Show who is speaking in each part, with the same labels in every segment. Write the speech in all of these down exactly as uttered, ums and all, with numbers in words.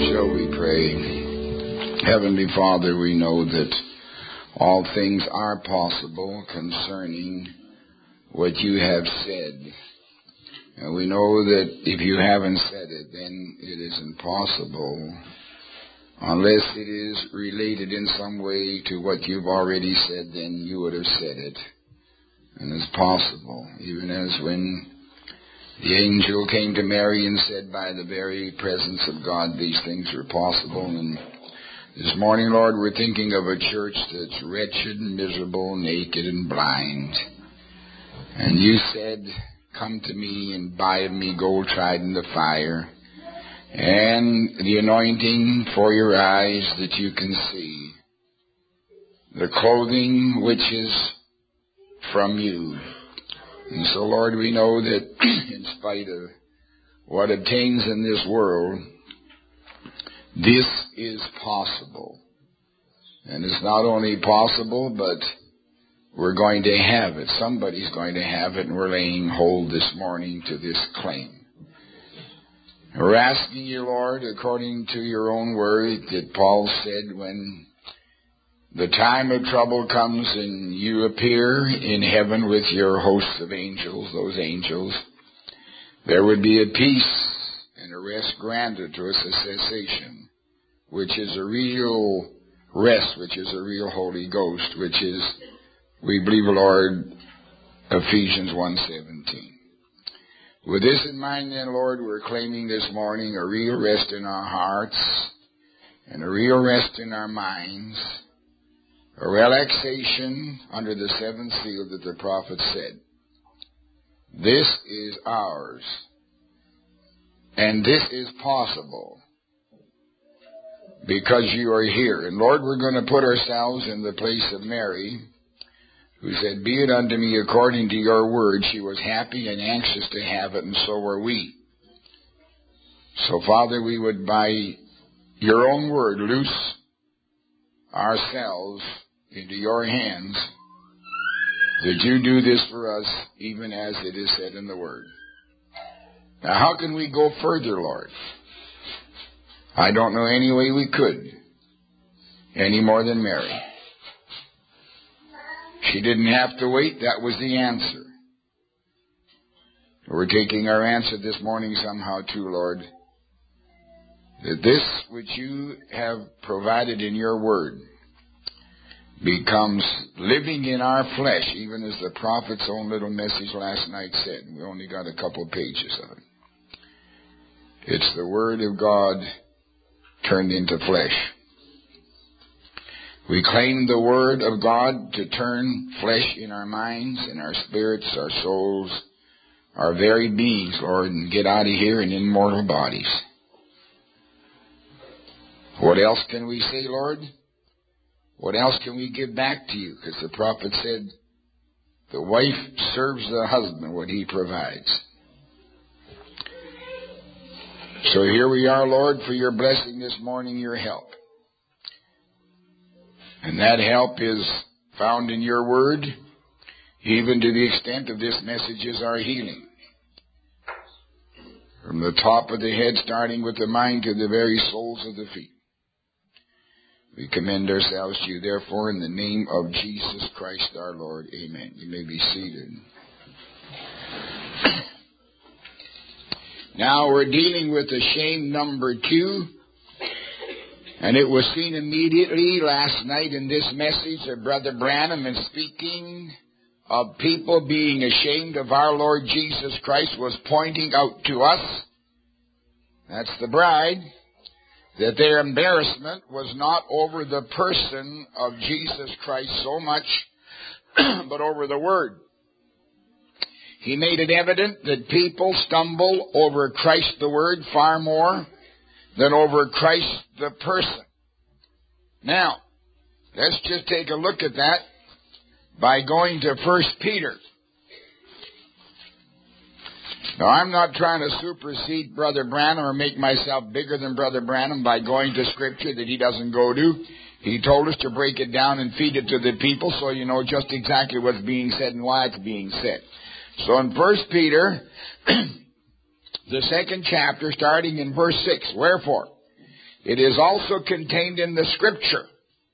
Speaker 1: Shall we pray? Heavenly Father, we know that all things are possible concerning what you have said. And we know that if you haven't said it, then it is impossible unless it is related in some way to what you've already said, then you would have said it. And it's possible, even as when the angel came to Mary and said, by the very presence of God, these things are possible. And this morning, Lord, we're thinking of a church that's wretched and miserable, naked and blind. And you said, come to me and buy of me gold tried in the fire, and the anointing for your eyes that you can see, the clothing which is from you. And so, Lord, we know that in spite of what obtains in this world, this is possible. And it's not only possible, but we're going to have it. Somebody's going to have it, and we're laying hold this morning to this claim. We're asking you, Lord, according to your own word, that Paul said, when the time of trouble comes and you appear in heaven with your hosts of angels, those angels, there would be a peace and a rest granted to us, a cessation, which is a real rest, which is a real Holy Ghost, which is, we believe, Lord, Ephesians one seventeen. With this in mind, then, Lord, we're claiming this morning a real rest in our hearts and a real rest in our minds, a relaxation under the seventh seal that the prophet said. This is ours, and this is possible because you are here. And Lord, we're going to put ourselves in the place of Mary, who said, be it unto me according to your word. She was happy and anxious to have it, and so were we. So, Father, we would, by your own word, loose ourselves into your hands, that you do this for us, even as it is said in the word. Now, how can we go further, Lord? I don't know any way we could, any more than Mary. She didn't have to wait. That was the answer. We're taking our answer this morning somehow too, Lord, that this which you have provided in your word becomes living in our flesh, even as the prophet's own little message last night said. We only got a couple of pages of it. It's the word of God turned into flesh. We claim the word of God to turn flesh in our minds, in our spirits, our souls, our very beings, Lord, and get out of here in immortal bodies. What else can we say, Lord? What else can we give back to you? Because the prophet said, the wife serves the husband what he provides. So here we are, Lord, for your blessing this morning, your help. And that help is found in your word, even to the extent of this message is our healing. From the top of the head, starting with the mind, to the very soles of the feet. We commend ourselves to you, therefore, in the name of Jesus Christ our Lord. Amen. You may be seated. Now we're dealing with the shame number two. And it was seen immediately last night in this message of Brother Branham, in speaking of people being ashamed of our Lord Jesus Christ, was pointing out to us, that's the bride, that their embarrassment was not over the person of Jesus Christ so much, but over the Word. He made it evident that people stumble over Christ the Word far more than over Christ the person. Now, let's just take a look at that by going to First Peter. Now, I'm not trying to supersede Brother Branham or make myself bigger than Brother Branham by going to Scripture that he doesn't go to. He told us to break it down and feed it to the people so you know just exactly what's being said and why it's being said. So in First Peter, the second chapter, starting in verse six, wherefore, It is also contained in the Scripture.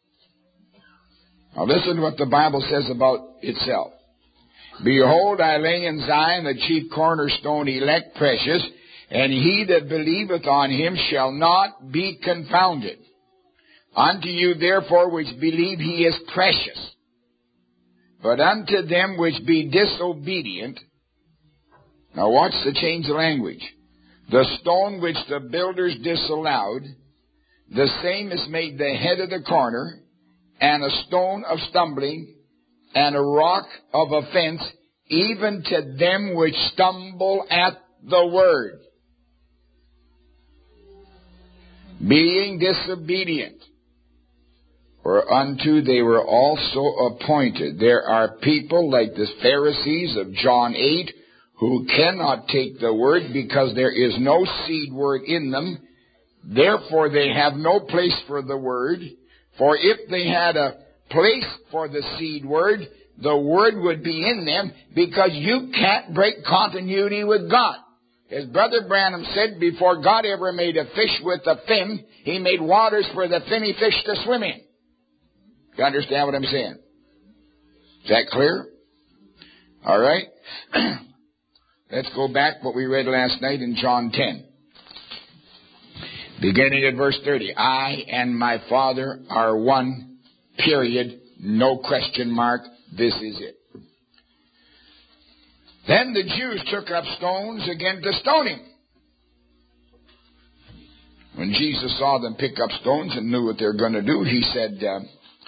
Speaker 1: Now listen to what the Bible says about itself. Behold, I lay in Zion the chief cornerstone, elect, precious, and he that believeth on him shall not be confounded. Unto you therefore which believe he is precious. But unto them which be disobedient, now watch the change of language. The stone which the builders disallowed, the same is made the head of the corner, and a stone of stumbling, and a rock of offense, even to them which stumble at the word, being disobedient. Whereunto they were also appointed. There are people like the Pharisees of John eight who cannot take the word because there is no seed word in them. Therefore they have no place for the word. For if they had a place for the seed word, the word would be in them, because you can't break continuity with God. As Brother Branham said, before God ever made a fish with a fin, He made waters for the finny fish to swim in. You understand what I'm saying? Is that clear? All right. Let's go back what we read last night in John ten. Beginning at verse thirty. I and my Father are one, period, no question mark. This is it. Then the Jews took up stones again to stone him. When Jesus saw them pick up stones and knew what they were going to do, he said, uh,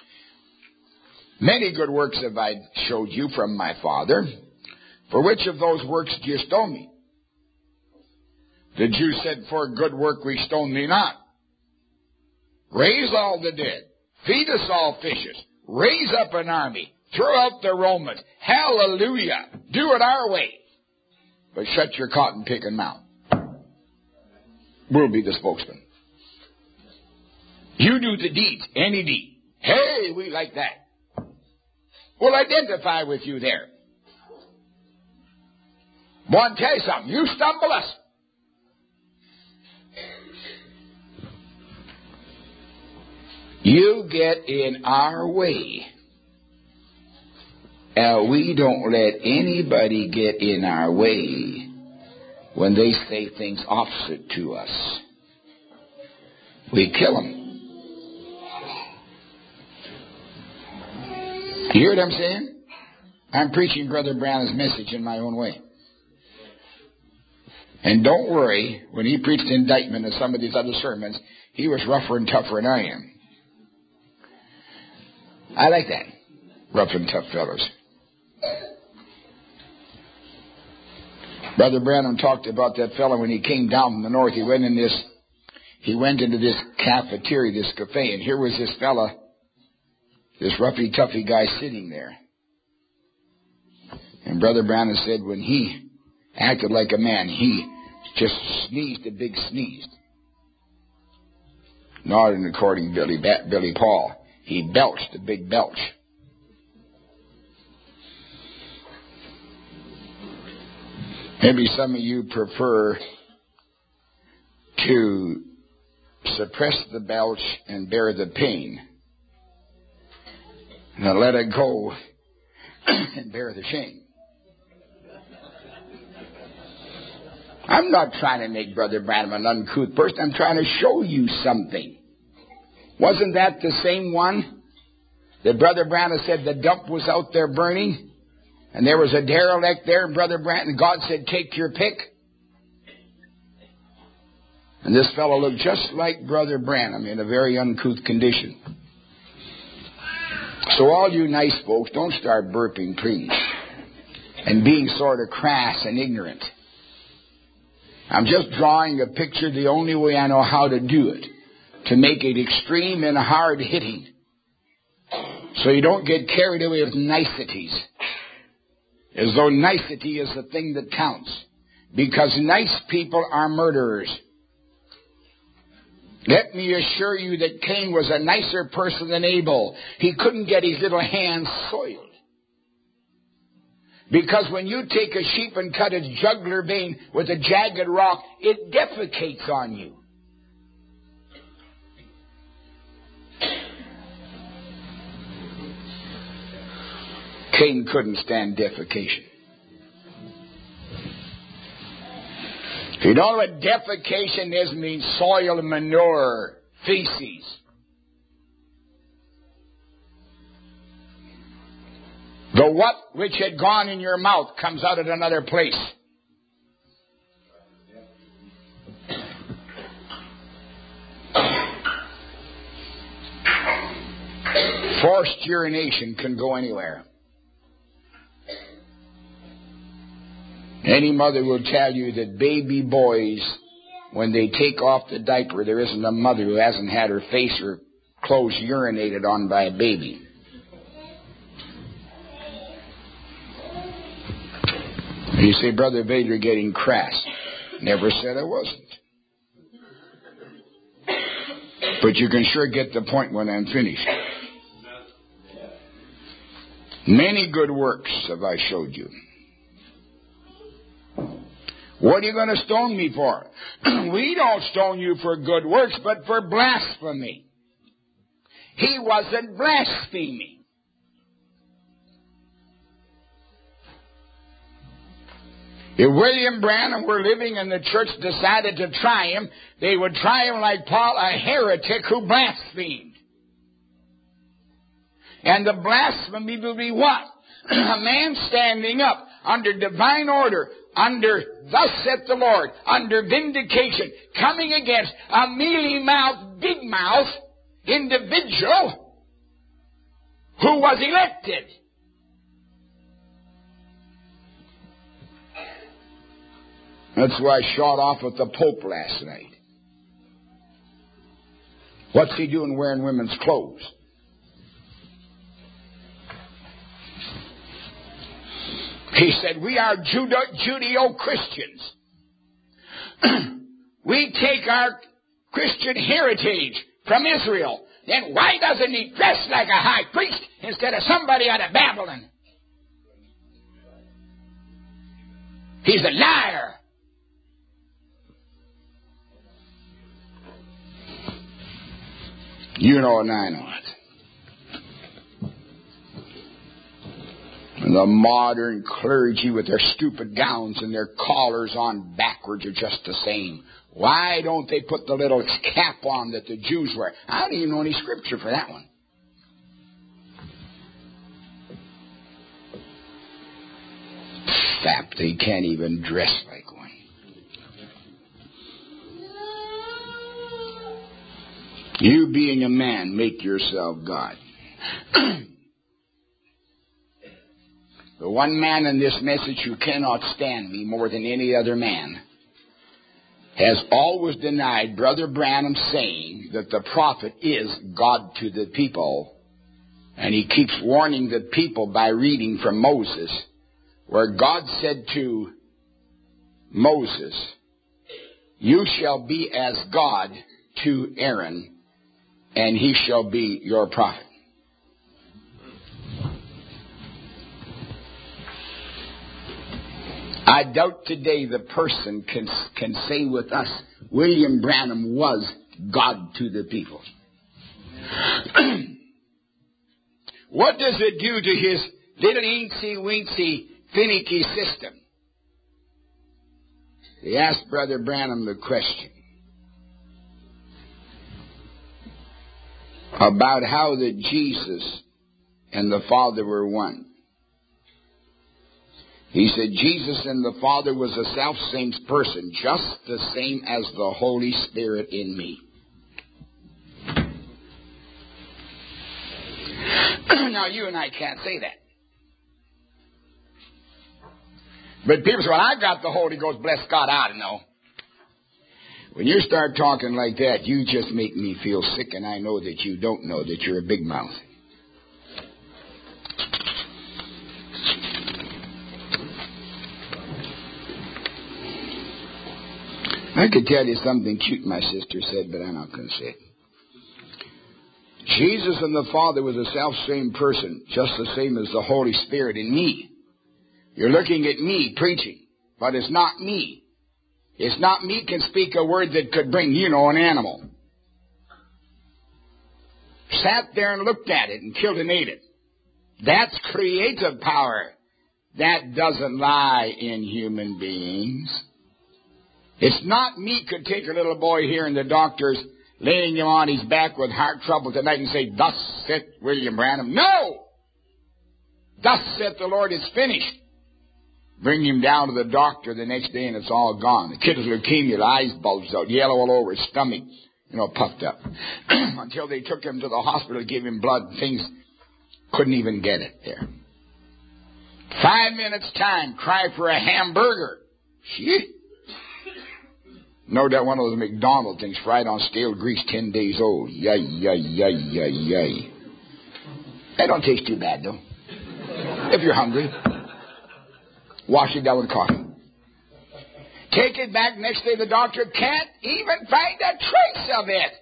Speaker 1: many good works have I showed you from my Father. For which of those works do you stone me? The Jews said, for a good work we stone thee not. Raise all the dead. Feed us all fishes. Raise up an army. Throw out the Romans. Hallelujah. Do it our way. But shut your cotton picking mouth. We'll be the spokesman. You do the deeds. Any deed. Hey, we like that. We'll identify with you there. Want to tell you something. You stumble us. You get in our way. And we don't let anybody get in our way when they say things opposite to us. We kill them. You hear what I'm saying? I'm preaching Brother Brown's message in my own way. And don't worry, when he preached indictment in some of these other sermons, he was rougher and tougher than I am. I like that. Rough and tough fellows. Brother Branham talked about that fellow when he came down from the north. He went in this, he went into this cafeteria, this cafe, and here was this fella, this roughy, toughy guy sitting there. And Brother Branham said when he acted like a man, he just sneezed a big sneeze. Not in according to Billy, Billy Paul. He belched a big belch. Maybe some of you prefer to suppress the belch and bear the pain. Now let it go and bear the shame. I'm not trying to make Brother Branham an uncouth person. I'm trying to show you something. Wasn't that the same one that Brother Branham said the dump was out there burning? And there was a derelict there, and Brother Branham, God said, take your pick. And this fellow looked just like Brother Branham in a very uncouth condition. So all you nice folks, don't start burping, please, and being sort of crass and ignorant. I'm just drawing a picture the only way I know how to do it, to make it extreme and hard-hitting, so you don't get carried away with niceties, as though nicety is the thing that counts, because nice people are murderers. Let me assure you that Cain was a nicer person than Abel. He couldn't get his little hands soiled. Because when you take a sheep and cut its jugular vein with a jagged rock, it defecates on you. Cain couldn't stand defecation. If you don't know what defecation is, it means soil, manure, feces. The what which had gone in your mouth comes out at another place. Forced urination can go anywhere. Any mother will tell you that baby boys, when they take off the diaper, there isn't a mother who hasn't had her face or clothes urinated on by a baby. You say, Brother Vader, getting crass. Never said I wasn't. But you can sure get the point when I'm finished. Many good works have I showed you. What are you going to stone me for? We don't stone you for good works, but for blasphemy. He wasn't blaspheming. If William Branham were living and the church decided to try him, they would try him like Paul, a heretic who blasphemed. And the blasphemy will be what? A man standing up under divine order, under thus saith the Lord, under vindication, coming against a mealy-mouthed, big-mouthed individual who was elected. That's why I shot off with the Pope last night. What's he doing wearing women's clothes? He said, we are Judeo-Christians. We take our Christian heritage from Israel. Then why doesn't he dress like a high priest instead of somebody out of Babylon? He's a liar. You know and I know it. And the modern clergy with their stupid gowns and their collars on backwards are just the same. Why don't they put the little cap on that the Jews wear? I don't even know any scripture for that one. Sap, they can't even dress like one. You being a man, make yourself God. The one man in this message who cannot stand me more than any other man has always denied Brother Branham saying that the prophet is God to the people. And he keeps warning the people by reading from Moses, where God said to Moses, you shall be as God to Aaron, and he shall be your prophet. I doubt today the person can, can say with us, William Branham was God to the people. What does it do to his little eensy-weensy, finicky system? They asked Brother Branham the question about how that Jesus and the Father were one. He said Jesus and the Father was the self-same person, just the same as the Holy Spirit in me. Now, you and I can't say that. But people say, well, I got the Holy Ghost, bless God, I don't know. When you start talking like that, you just make me feel sick, and I know that you don't know that you're a big mouth. I could tell you something cute my sister said, but I'm not going to say it. Jesus and the Father was the self-same person, just the same as the Holy Spirit in me. You're looking at me preaching, but it's not me. It's not me can speak a word that could bring, you know, an animal. Sat there and looked at it and killed and ate it. That's creative power. That doesn't lie in human beings. It's not me could take a little boy here and the doctor's laying him on his back with heart trouble tonight and say, thus saith William Branham. No! Thus saith the Lord, it's finished. Bring him down to the doctor the next day and it's all gone. The kid has leukemia, the eyes bulged out, yellow all over his stomach, you know, puffed up. Until they took him to the hospital, gave him blood, and things couldn't even get it there. Five minutes time, cry for a hamburger. Shit. No doubt one of those McDonald's things fried on stale grease, ten days old. Yay, yay, yay, yay, yay. They don't taste too bad, though. If you're hungry. Wash it down with coffee. Take it back next day. The doctor can't even find a trace of it.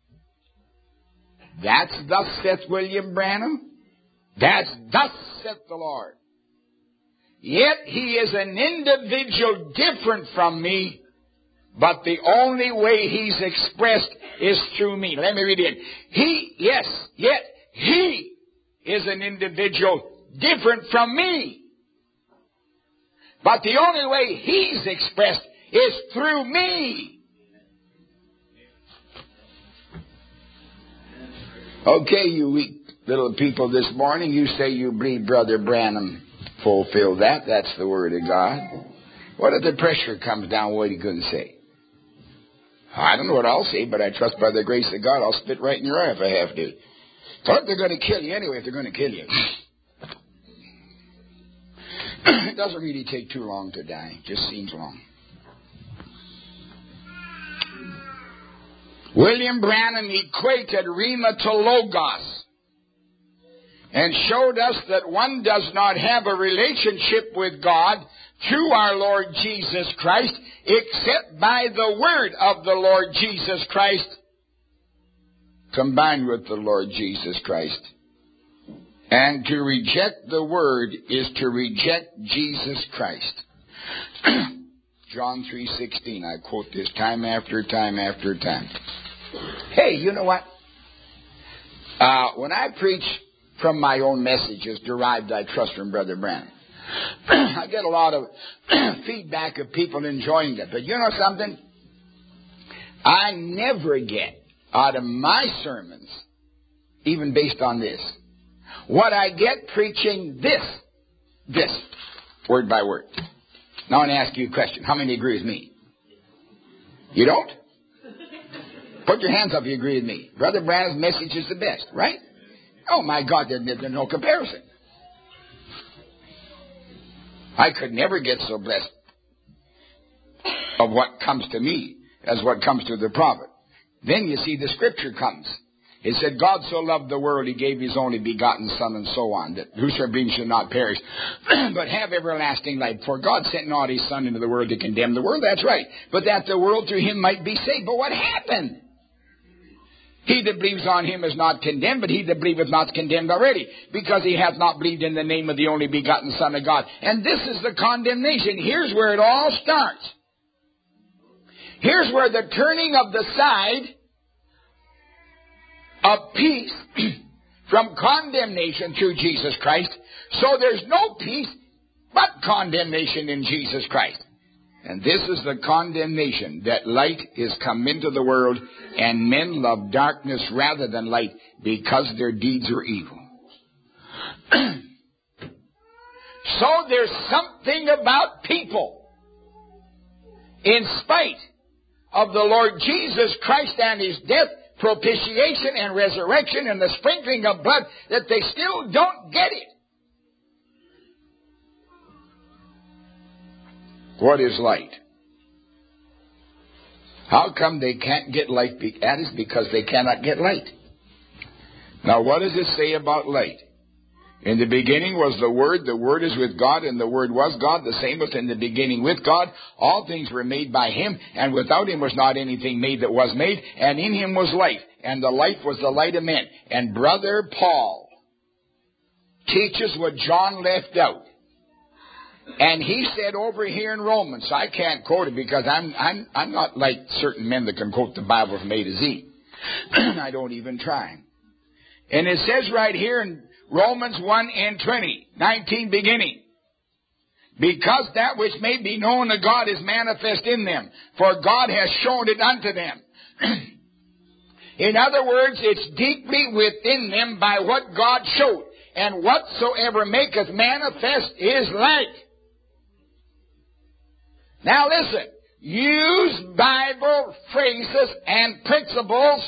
Speaker 1: That's thus saith William Branham. That's thus saith the Lord. Yet he is an individual different from me, but the only way he's expressed is through me. Let me read it. He, yes, yet he is an individual different from me, but the only way he's expressed is through me. Okay, you weak little people this morning, you say you believe Brother Branham fulfill that. That's the Word of God. What if the pressure comes down? What are you going to say? I don't know what I'll say, but I trust by the grace of God I'll spit right in your eye if I have to. Thought they're going to kill you anyway if they're going to kill you. It doesn't really take too long to die. It just seems long. William Branham equated Rhema to Logos and showed us that one does not have a relationship with God through our Lord Jesus Christ except by the word of the Lord Jesus Christ combined with the Lord Jesus Christ. And to reject the word is to reject Jesus Christ. John three sixteen, I quote this time after time after time. Hey, you know what? Uh, when I preach from my own messages derived, I trust, from Brother Branham, I get a lot of feedback of people enjoying it. But you know something? I never get out of my sermons, even based on this, what I get preaching this, this, word by word. Now I want to ask you a question. How many agree with me? You don't? Put your hands up if you agree with me. Brother Branham's message is the best, right? Oh my God, there, there's no comparison. I could never get so blessed of what comes to me as what comes to the prophet. Then you see the scripture comes. It said, God so loved the world, he gave his only begotten Son, and so on, that whosoever believes shall not perish, but have everlasting life. For God sent not his Son into the world to condemn the world, that's right, but that the world through him might be saved. But what happened? He that believes on him is not condemned, but he that believeth not is condemned already, because he hath not believed in the name of the only begotten Son of God. And this is the condemnation. Here's where it all starts. Here's where the turning of the side of peace from condemnation through Jesus Christ. So there's no peace but condemnation in Jesus Christ. And this is the condemnation, that light is come into the world, and men love darkness rather than light, because their deeds are evil. So there's something about people, in spite of the Lord Jesus Christ and his death, propitiation and resurrection and the sprinkling of blood, that they still don't get it. What is light? How come they can't get light? That is because they cannot get light. Now, what does it say about light? In the beginning was the Word, the Word is with God, and the Word was God. The same was in the beginning with God. All things were made by him, and without him was not anything made that was made. And in him was life, and the life was the light of men. And Brother Paul teaches what John left out. And he said over here in Romans, I can't quote it because I'm I'm I'm not like certain men that can quote the Bible from A to Z. I don't even try. And it says right here in Romans one and twenty, nineteen beginning. Because that which may be known to God is manifest in them, for God has shown it unto them. In other words, it's deeply within them by what God showed. And whatsoever maketh manifest is light. Now listen, use Bible phrases and principles.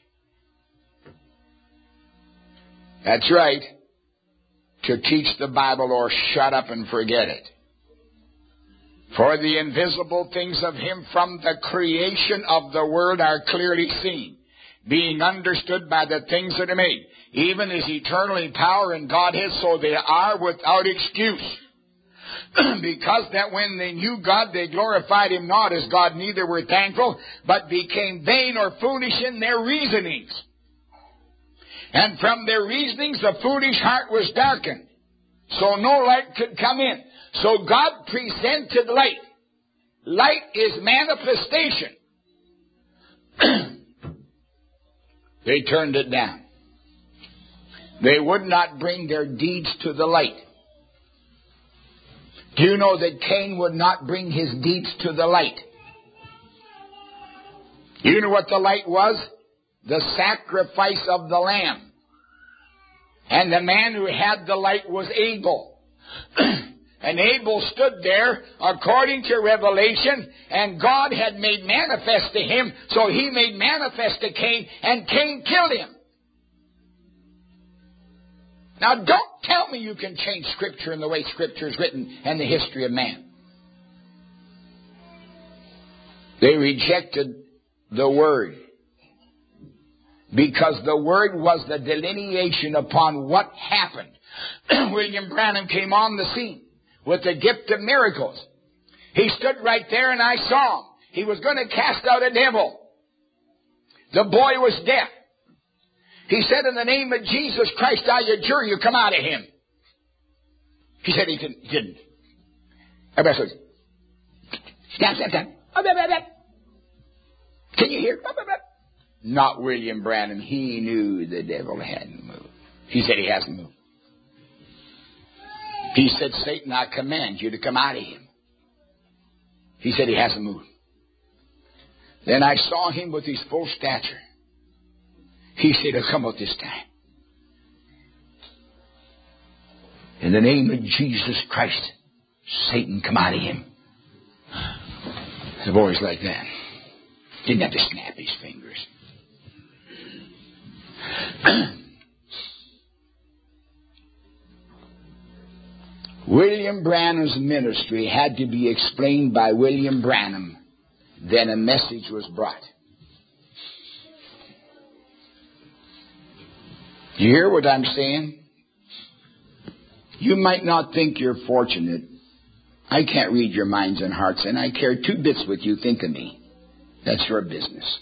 Speaker 1: That's right. To teach the Bible or shut up and forget it. For the invisible things of Him from the creation of the world are clearly seen, being understood by the things that are made, even as eternally power and Godhead, so they are without excuse. Because that when they knew God, they glorified Him not as God, neither were thankful, but became vain or foolish in their reasonings. And from their reasonings the foolish heart was darkened, so no light could come in. So God presented light. Light is manifestation. They turned it down. They would not bring their deeds to the light. Do you know that Cain would not bring his deeds to the light? You know what the light was? The sacrifice of the lamb. And the man who had the light was Abel. And Abel stood there according to Revelation, and God had made manifest to him, so he made manifest to Cain, and Cain killed him. Now don't tell me you can change Scripture in the way Scripture is written and the history of man. They rejected the Word, because the Word was the delineation upon what happened. William Branham came on the scene with the gift of miracles. He stood right there and I saw him. He was going to cast out a devil. The boy was deaf. He said, in the name of Jesus Christ, I adjure you, come out of him. He said he didn't. didn't. Everybody says, stand, stand, stand. Can you hear? Not William Branham. He knew the devil hadn't moved. He said he hasn't moved. He said, Satan, I command you to come out of him. He said he hasn't moved. Then I saw him with his full stature. He said, he'll come out this time. In the name of Jesus Christ, Satan, come out of him. The boy's like that. Didn't have to snap his fingers. William Branham's ministry had to be explained by William Branham. Then a message was brought. You hear what I'm saying? You might not think you're fortunate. I can't read your minds and hearts, and I care two bits what you think of me. That's your business.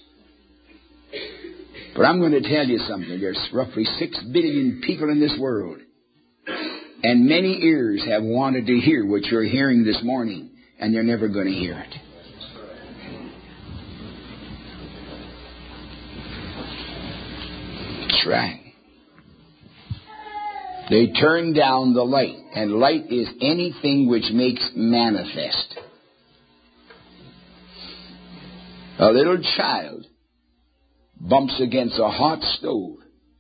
Speaker 1: But I'm going to tell you something. There's roughly six billion people in this world. And many ears have wanted to hear what you're hearing this morning, and they're never going to hear it. That's right. They turn down the light, and light is anything which makes manifest. A little child bumps against a hot stove.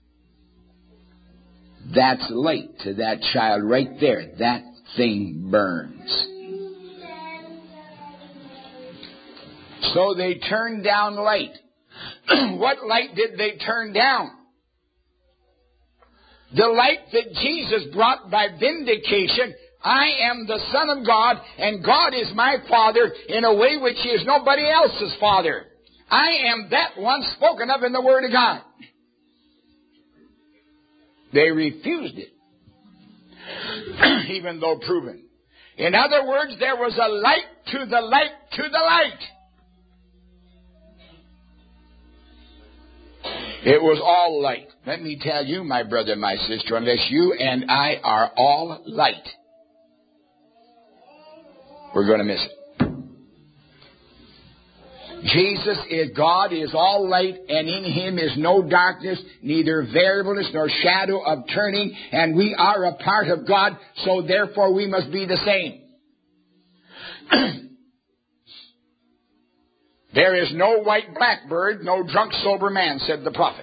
Speaker 1: That's light to that child right there. That thing burns. So they turned down light. What light did they turn down? The light that Jesus brought by vindication. I am the Son of God, and God is my Father in a way which He is nobody else's Father. I am that one spoken of in the Word of God. They refused it, even though proven. In other words, there was a light to the light to the light. It was all light. Let me tell you, my brother, my sister, unless you and I are all light, we're going to miss it. Jesus is God, is all light, and in Him is no darkness, neither variableness nor shadow of turning, and we are a part of God, so therefore we must be the same. There is no white blackbird, no drunk sober man, said the prophet.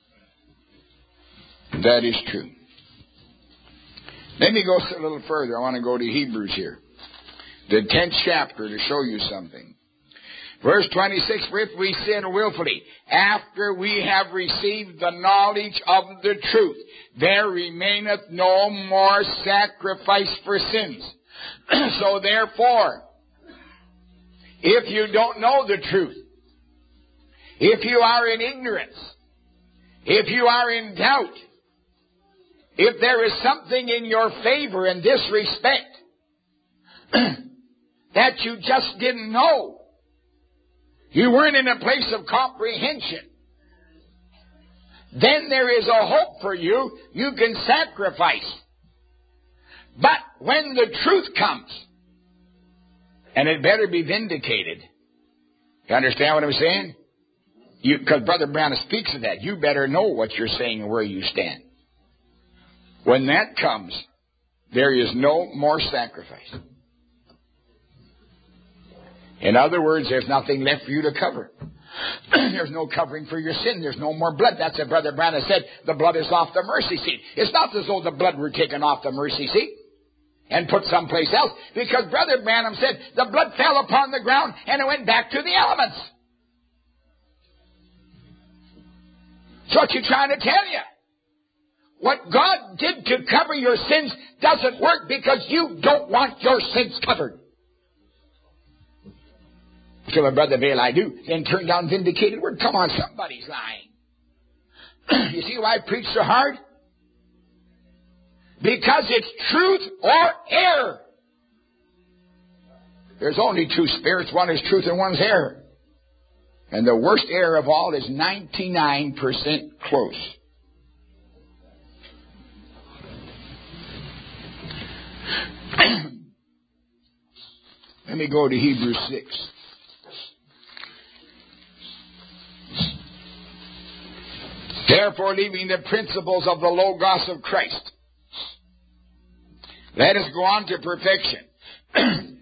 Speaker 1: That is true. Let me go a little further. I want to go to Hebrews here. The tenth chapter to show you something. Verse twenty-six, for if we sin willfully, after we have received the knowledge of the truth, there remaineth no more sacrifice for sins. So therefore, if you don't know the truth, if you are in ignorance, if you are in doubt, if there is something in your favor in this respect that you just didn't know, you weren't in a place of comprehension, then there is a hope for you. You can sacrifice. But when the truth comes, and it better be vindicated. You understand what I'm saying? Because Brother Branham speaks of that. You better know what you're saying and where you stand. When that comes, there is no more sacrifice. In other words, there's nothing left for you to cover. There's no covering for your sin. There's no more blood. That's what Brother Branham said. The blood is off the mercy seat. It's not as though the blood were taken off the mercy seat and put someplace else, because Brother Branham said the blood fell upon the ground and it went back to the elements. So what you trying to tell you? What God did to cover your sins doesn't work because you don't want your sins covered. So my brother Vail, I do. Then turn down vindicated word. Come on, somebody's lying. You see why I preach so hard? Because it's truth or error. There's only two spirits. One is truth and one's error. And the worst error of all is ninety-nine percent close. Let me go to Hebrews six. Therefore, leaving the principles of the Logos of Christ, let us go on to perfection.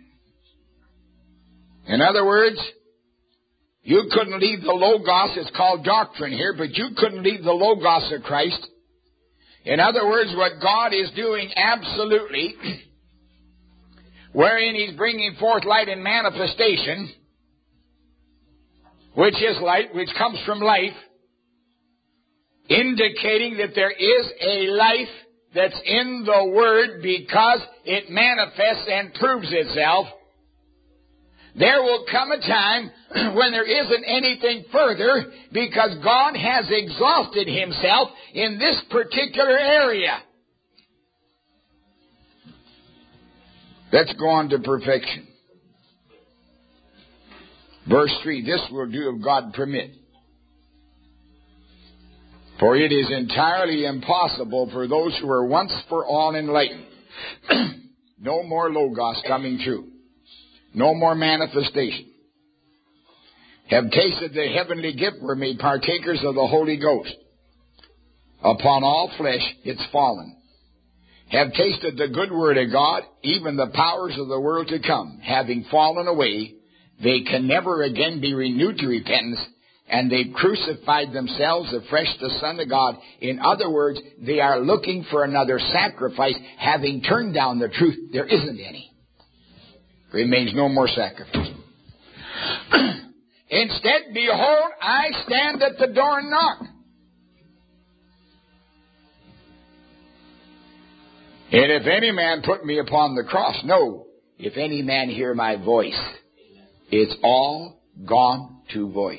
Speaker 1: In other words, you couldn't leave the Logos. It's called doctrine here, but you couldn't leave the Logos of Christ. In other words, what God is doing absolutely, wherein He's bringing forth light and manifestation, which is light, which comes from life, indicating that there is a life that's in the Word because it manifests and proves itself. There will come a time when there isn't anything further because God has exhausted Himself in this particular area. Let's go on to perfection. Verse three, this will do if God permit. For it is entirely impossible for those who are once for all enlightened. No more Logos coming true. No more manifestation. Have tasted the heavenly gift, were made partakers of the Holy Ghost. Upon all flesh it's fallen. Have tasted the good word of God, even the powers of the world to come. Having fallen away, they can never again be renewed to repentance, and they've crucified themselves afresh the Son of God. In other words, they are looking for another sacrifice, having turned down the truth. There isn't any. Remains no more sacrifice. Instead, behold, I stand at the door and knock. And if any man put me upon the cross, no, if any man hear my voice, it's all gone to voice.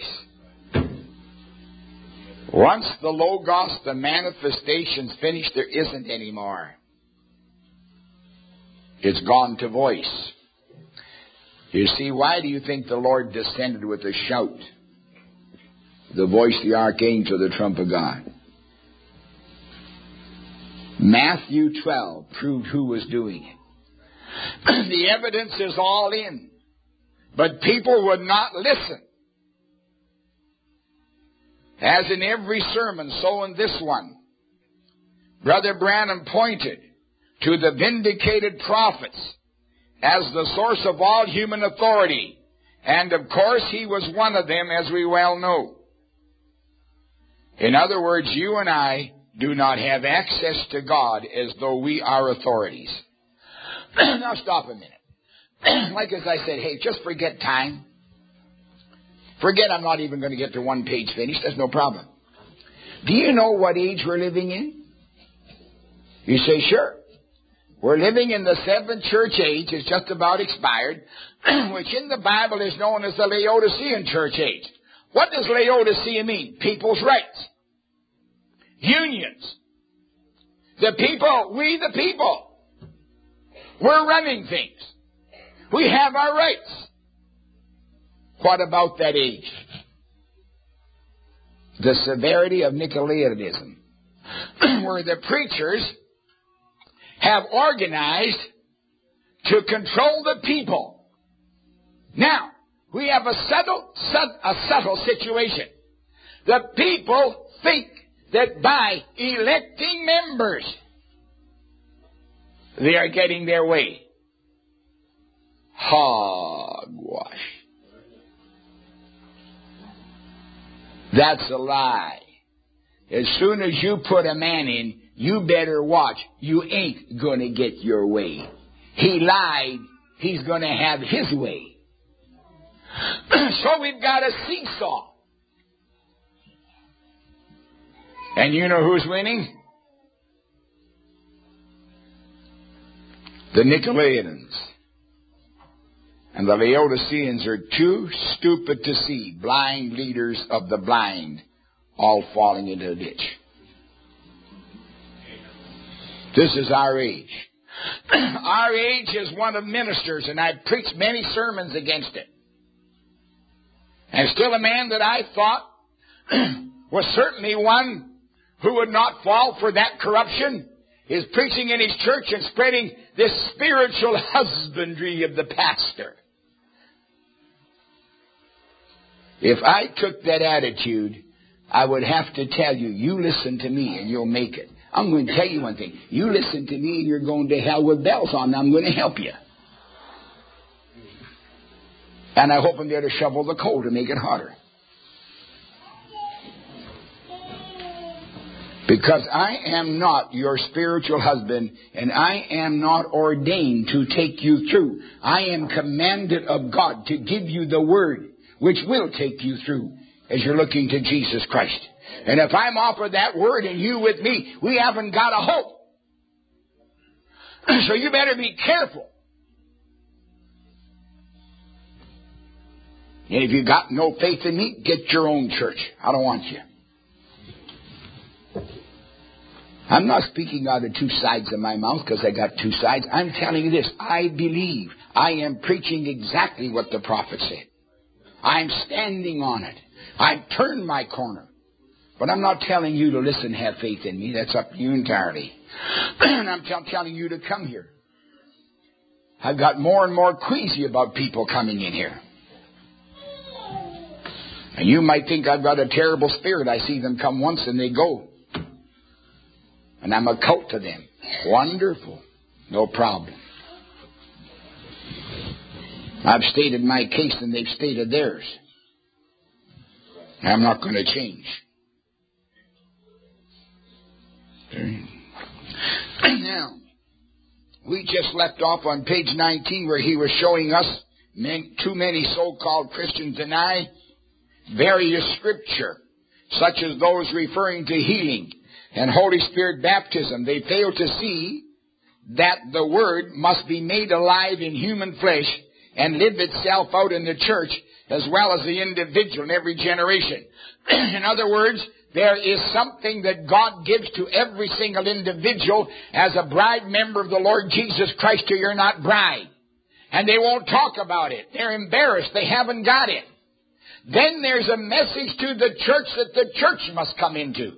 Speaker 1: Once the Logos, the manifestation's finished, there isn't any more. It's gone to voice. You see, why do you think the Lord descended with a shout? The voice, the archangel, the trump of God. Matthew twelve proved who was doing it. The evidence is all in. But people would not listen. As in every sermon, so in this one, Brother Branham pointed to the vindicated prophets as the source of all human authority. And of course, he was one of them, as we well know. In other words, you and I do not have access to God as though we are authorities. Now stop a minute. Like as I said, hey, just forget time. Forget I'm not even going to get to one page finished. That's no problem. Do you know what age we're living in? You say, sure. We're living in the seventh church age. It's just about expired, which in the Bible is known as the Laodicean church age. What does Laodicea mean? People's rights. Unions. The people, we the people. We're running things. We have our rights. What about that age? The severity of Nicolaitism, where the preachers have organized to control the people. Now, we have a subtle, a subtle situation. The people think that by electing members, they are getting their way. Hogwash. That's a lie. As soon as you put a man in, you better watch. You ain't going to get your way. He lied. He's going to have his way. So we've got a seesaw. And you know who's winning? The Nicolaitans. And the Laodiceans are too stupid to see. Blind leaders of the blind all falling into the ditch. This is our age. Our age is one of ministers, and I've preached many sermons against it. And still a man that I thought was certainly one who would not fall for that corruption is preaching in his church and spreading this spiritual husbandry of the pastor. If I took that attitude, I would have to tell you, you listen to me and you'll make it. I'm going to tell you one thing. You listen to me and you're going to hell with bells on. I'm going to help you. And I hope I'm there to shovel the coal to make it hotter. Because I am not your spiritual husband, and I am not ordained to take you through. I am commanded of God to give you the word, which will take you through as you're looking to Jesus Christ. And if I'm offered that word and you with me, we haven't got a hope. So you better be careful. And if you got no faith in me, get your own church. I don't want you. I'm not speaking out of two sides of my mouth because I got two sides. I'm telling you this. I believe I am preaching exactly what the prophet said. I'm standing on it. I've turned my corner. But I'm not telling you to listen, have faith in me. That's up to you entirely. And I'm t- telling you to come here. I've got more and more queasy about people coming in here. And you might think I've got a terrible spirit. I see them come once and they go. And I'm a cult to them. Wonderful. No problem. I've stated my case and they've stated theirs. I'm not going to change. Now, we just left off on page nineteen where he was showing us too many so-called Christians deny various scripture, such as those referring to healing and Holy Spirit baptism. They fail to see that the Word must be made alive in human flesh and live itself out in the church as well as the individual in every generation. In other words, there is something that God gives to every single individual as a bride member of the Lord Jesus Christ, or you're not bride. And they won't talk about it. They're embarrassed. They haven't got it. Then there's a message to the church that the church must come into.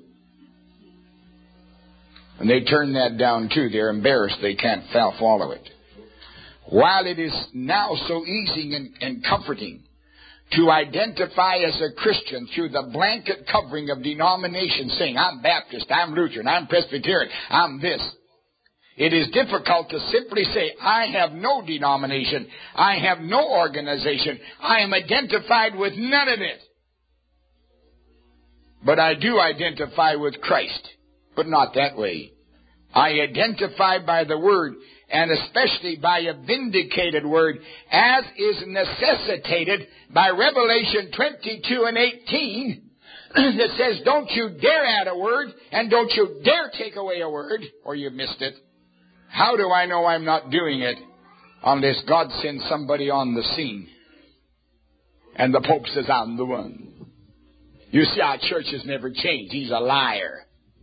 Speaker 1: And they turn that down too. They're embarrassed. They can't follow it. While it is now so easy and, and comforting to identify as a Christian through the blanket covering of denomination, saying, I'm Baptist, I'm Lutheran, I'm Presbyterian, I'm this. It is difficult to simply say, I have no denomination, I have no organization, I am identified with none of it. But I do identify with Christ, but not that way. I identify by the Word, and especially by a vindicated Word, as is necessitated by Revelation twenty-two and eighteen, that says, don't you dare add a word, and don't you dare take away a word, or you've missed it. How do I know I'm not doing it unless God sends somebody on the scene? And the Pope says, I'm the one. You see, our church has never changed. He's a liar.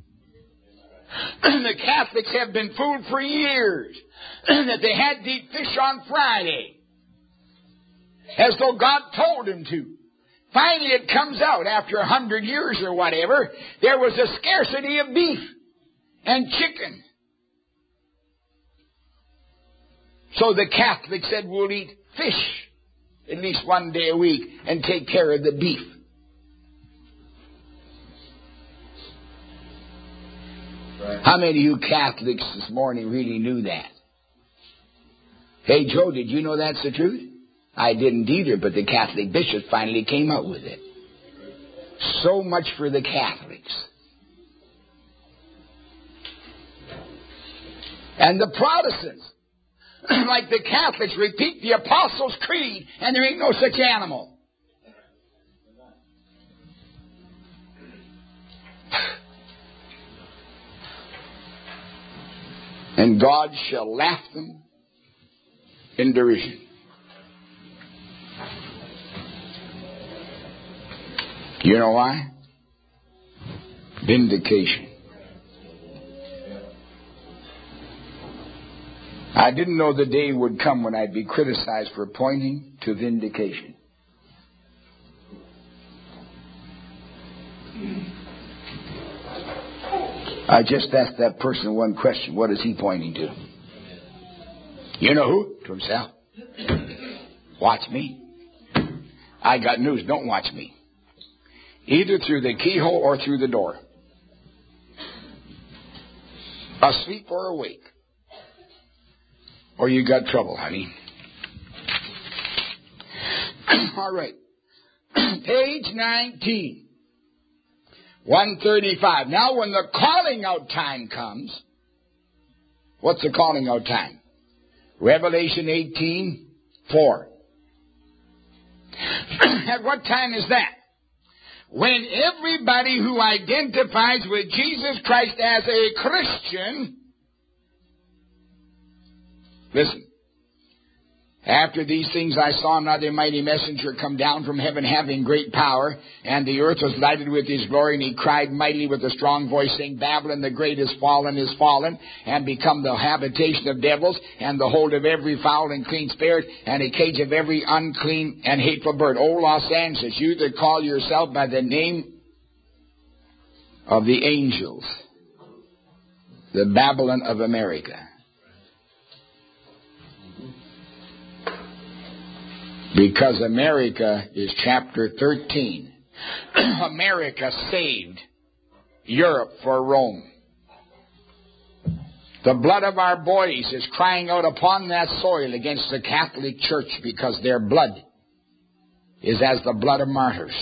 Speaker 1: The Catholics have been fooled for years that they had to eat fish on Friday, as though God told them to. Finally, it comes out after a hundred years or whatever, there was a scarcity of beef and chicken. So the Catholics said, we'll eat fish at least one day a week and take care of the beef. Right. How many of you Catholics this morning really knew that? Hey, Joe, did you know that's the truth? I didn't either, but the Catholic bishops finally came out with it. So much for the Catholics. And the Protestants, like the Catholics, repeat the Apostles' Creed, and there ain't no such animal. And God shall laugh them in derision. You know why? Vindication. I didn't know the day would come when I'd be criticized for pointing to vindication. I just asked that person one question. What is he pointing to? You know who? To himself. Watch me. I got news. Don't watch me. Either through the keyhole or through the door. Asleep or awake. Or you got trouble, honey. All right. Page nineteen. one thirty-five. Now when the calling out time comes, what's the calling out time? Revelation eighteen four. At what time is that? When everybody who identifies with Jesus Christ as a Christian, listen, after these things I saw another mighty messenger come down from heaven having great power, and the earth was lighted with his glory, and he cried mightily with a strong voice, saying, Babylon the great is fallen, is fallen, and become the habitation of devils, and the hold of every foul and clean spirit, and a cage of every unclean and hateful bird. O Los Angeles, you that call yourself by the name of the angels, the Babylon of America. Because America is chapter thirteen. America saved Europe for Rome. The blood of our boys is crying out upon that soil against the Catholic Church because their blood is as the blood of martyrs.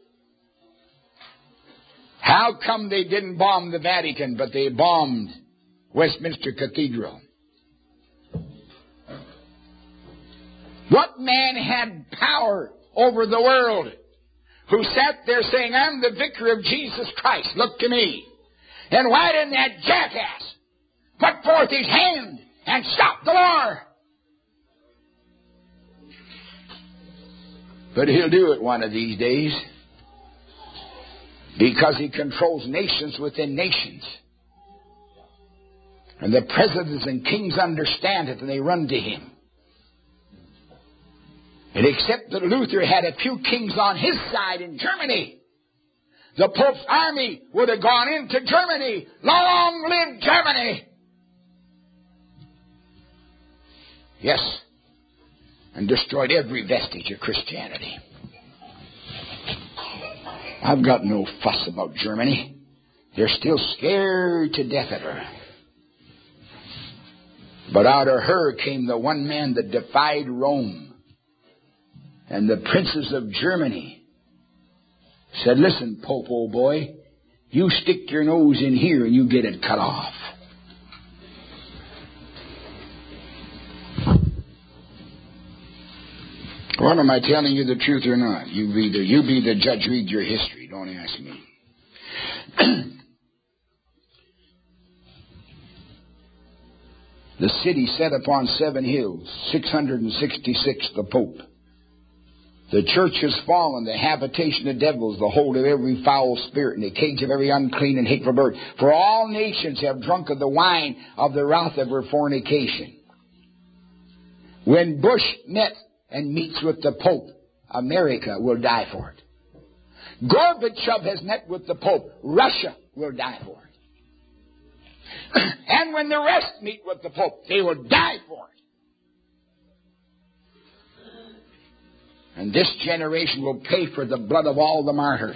Speaker 1: How come they didn't bomb the Vatican, but they bombed Westminster Cathedral? What man had power over the world who sat there saying, I'm the vicar of Jesus Christ, look to me? And why didn't that jackass put forth his hand and stop the war? But he'll do it one of these days because he controls nations within nations. And the presidents and kings understand it and they run to him. And except that Luther had a few kings on his side in Germany, the Pope's army would have gone into Germany. Long live Germany! Yes, and destroyed every vestige of Christianity. I've got no fuss about Germany. They're still scared to death of her. But out of her came the one man that defied Rome. And the princes of Germany said, listen, Pope, old boy, you stick your nose in here and you get it cut off. Well, am I telling you the truth or not? You be the, you be the judge. Read your history. Don't ask me. The city set upon seven hills, six hundred sixty-six, the Pope. The church has fallen, the habitation of devils, the hold of every foul spirit, and the cage of every unclean and hateful bird. For all nations have drunk of the wine of the wrath of her fornication. When Bush met and meets with the Pope, America will die for it. Gorbachev has met with the Pope, Russia will die for it. And when the rest meet with the Pope, they will die for it. And this generation will pay for the blood of all the martyrs.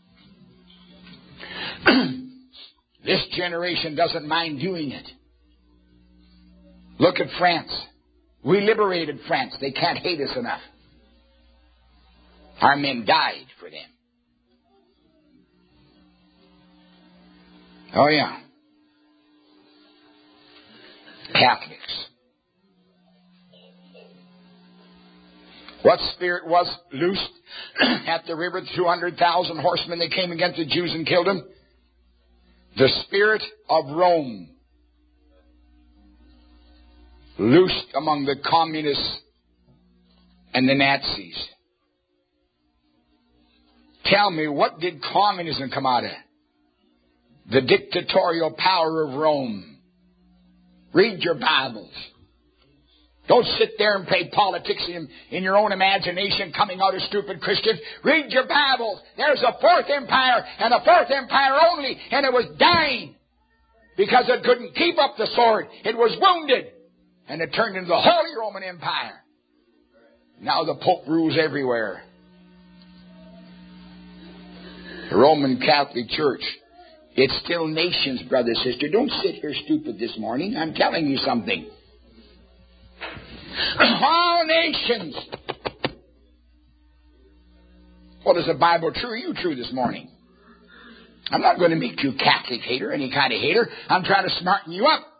Speaker 1: This generation doesn't mind doing it. Look at France. We liberated France. They can't hate us enough. Our men died for them. Oh, yeah. Catholics. What spirit was loosed at the river? two hundred thousand horsemen that came against the Jews and killed them? The spirit of Rome. Loosed among the communists and the Nazis. Tell me, what did communism come out of? The dictatorial power of Rome. Read your Bibles. Don't sit there and play politics in, in your own imagination coming out of stupid Christians. Read your Bibles. There's a fourth empire and a fourth empire only, and it was dying because it couldn't keep up the sword. It was wounded. And it turned into the Holy Roman Empire. Now the Pope rules everywhere. The Roman Catholic Church. It's still nations, brother, sister. Don't sit here stupid this morning. I'm telling you something. All nations. Well, is the Bible true? Are you true this morning? I'm not going to make you a Catholic hater, any kind of hater. I'm trying to smarten you up.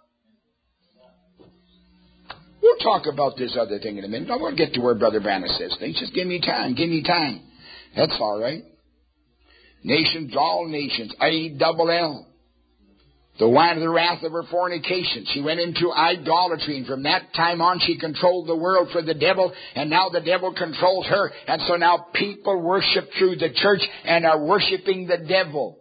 Speaker 1: We'll talk about this other thing in a minute. I won't get to where Brother Branham says things. Just give me time. Give me time. That's all right. Nations, all nations. I double L. The wine of the wrath of her fornication. She went into idolatry, and from that time on she controlled the world for the devil, and now the devil controls her. And so now people worship through the church and are worshiping the devil.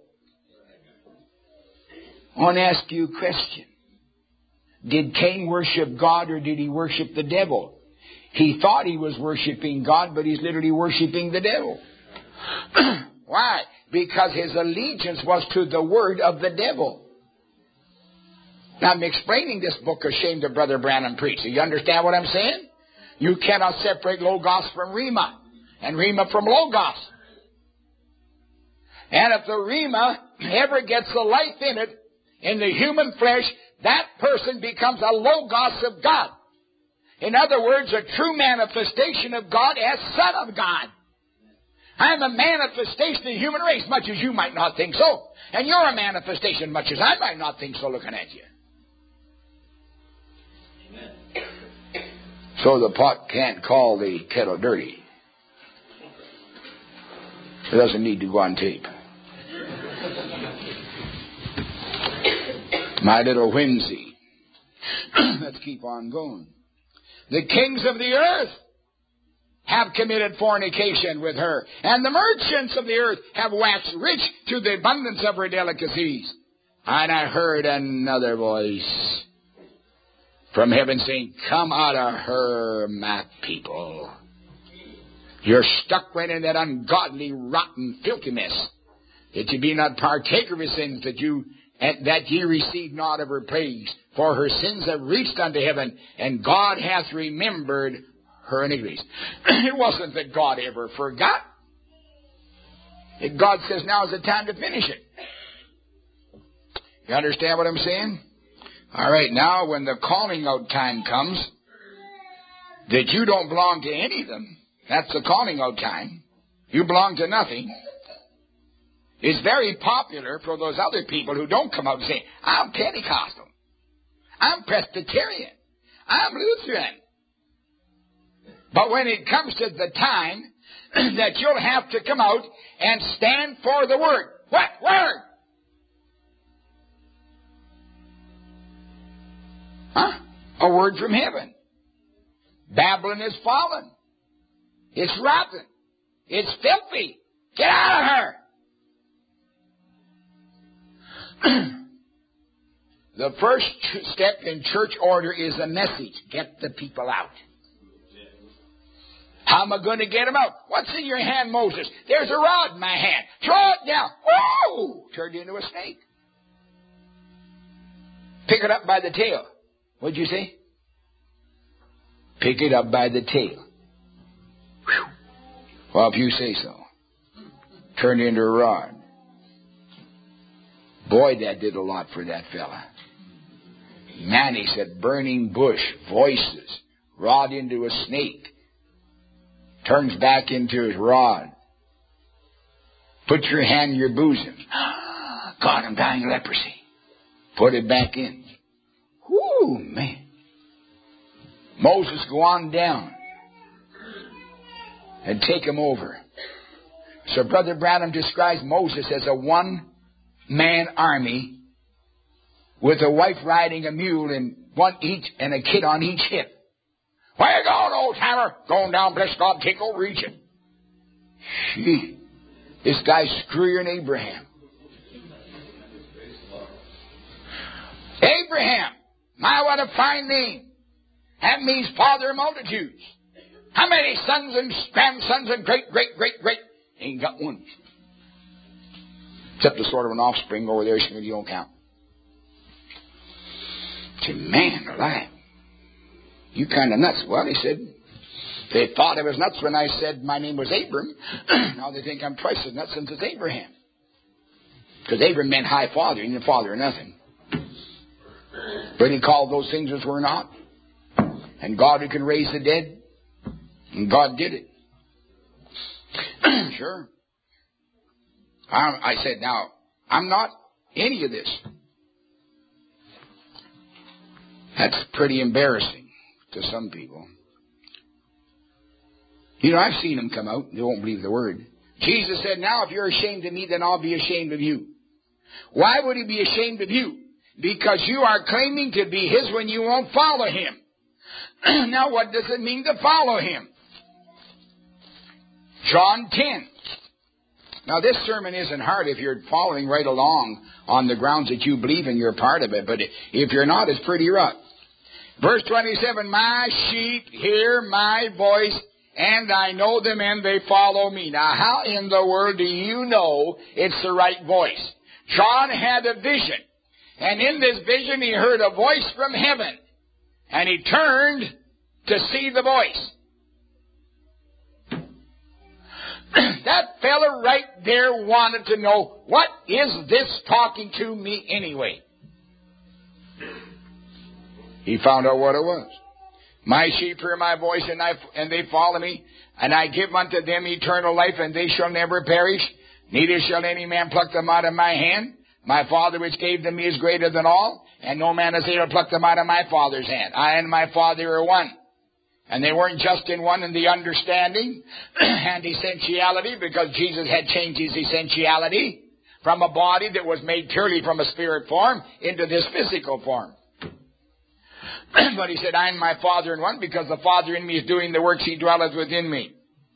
Speaker 1: I want to ask you a question. Did Cain worship God or did he worship the devil? He thought he was worshiping God, but he's literally worshiping the devil. Why? Because his allegiance was to the word of the devil. Now I'm explaining this book Ashamed of Brother Branham Preach. Do you understand what I'm saying? You cannot separate Logos from Rhema, and Rhema from Logos. And if the Rhema ever gets the life in it, in the human flesh, that person becomes a Logos of God. In other words, a true manifestation of God as Son of God. I'm a manifestation of the human race, much as you might not think so. And you're a manifestation, much as I might not think so looking at you. Amen. So the pot can't call the kettle dirty. It doesn't need to go on tape. My little whimsy. Let's keep on going. The kings of the earth have committed fornication with her, and the merchants of the earth have waxed rich through the abundance of her delicacies. And I heard another voice from heaven saying, come out of her, my people. You're stuck right in that ungodly, rotten, filthy mess, that you be not partaker of her sins, that you and that ye receive not of her praise. For her sins have reached unto heaven, and God hath remembered her iniquities. It wasn't that God ever forgot. God says now is the time to finish it. You understand what I'm saying? All right, now when the calling out time comes, that you don't belong to any of them, that's the calling out time. You belong to nothing. It's very popular for those other people who don't come out and say, I'm Pentecostal, I'm Presbyterian, I'm Lutheran. But when it comes to the time that you'll have to come out and stand for the Word. What Word? Huh? A word from heaven. Babylon is fallen. It's rotten. It's filthy. Get out of her. The first step in church order is a message. Get the people out. How am I going to get them out? What's in your hand, Moses? There's a rod in my hand. Throw it down. Whoa! Turned into a snake. Pick it up by the tail. What'd you say? Pick it up by the tail. Whew. Well, if you say so. Turned into a rod. Boy, that did a lot for that fella. Man, he said, burning bush, voices, rod into a snake. Turns back into his rod. Put your hand in your bosom. God, I'm dying of leprosy. Put it back in. Whoo, man. Moses, go on down and take him over. So Brother Branham describes Moses as a one-man army with a wife riding a mule and one each and a kid on each hip. Where you going, old timer? Going down, bless God, take over Egypt. Gee, this guy's screwier than Abraham. Abraham, my, what a fine name. That means father of multitudes. How many sons and grandsons and great, great, great, great? Ain't got one. Except the sort of an offspring over there, so you don't count. Say, man alive. You kind of nuts. Well, he said, they thought I was nuts when I said my name was Abram. Now they think I'm twice as nuts since it's Abraham. Because Abram meant high father, he didn't father or nothing. But he called those things as were not. And God who can raise the dead. And God did it. Sure. I, I said, now, I'm not any of this. That's pretty embarrassing to some people. You know, I've seen them come out. They won't believe the word. Jesus said, now if you're ashamed of me, then I'll be ashamed of you. Why would he be ashamed of you? Because you are claiming to be his when you won't follow him. Now, what does it mean to follow him? John ten. Now, this sermon isn't hard if you're following right along on the grounds that you believe and you're part of it. But if you're not, it's pretty rough. Verse twenty-seven, my sheep hear my voice, and I know them, and they follow me. Now, how in the world do you know it's the right voice? John had a vision, and in this vision he heard a voice from heaven, and he turned to see the voice. That fella right there wanted to know, what is this talking to me anyway? He found out what it was. My sheep hear my voice, and I and they follow me, and I give unto them eternal life, and they shall never perish, neither shall any man pluck them out of my hand. My Father which gave them me is greater than all, and no man is able to pluck them out of my Father's hand. I and my Father are one. And they weren't just in one in the understanding and essentiality, because Jesus had changed his essentiality from a body that was made purely from a spirit form into this physical form. But he said, I and my Father in one, because the Father in me is doing the works, he dwelleth within me.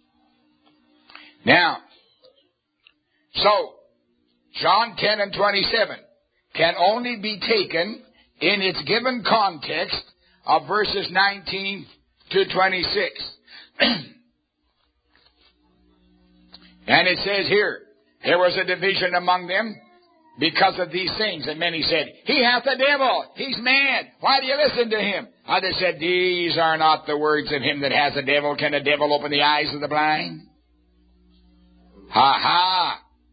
Speaker 1: Now, so, John ten and twenty-seven can only be taken in its given context of verses nineteen to twenty-six. And it says here, there was a division among them because of these things. And many said, he hath a devil. He's mad. Why do you listen to him? Others said, these are not the words of him that has a devil. Can a devil open the eyes of the blind? Ha ha.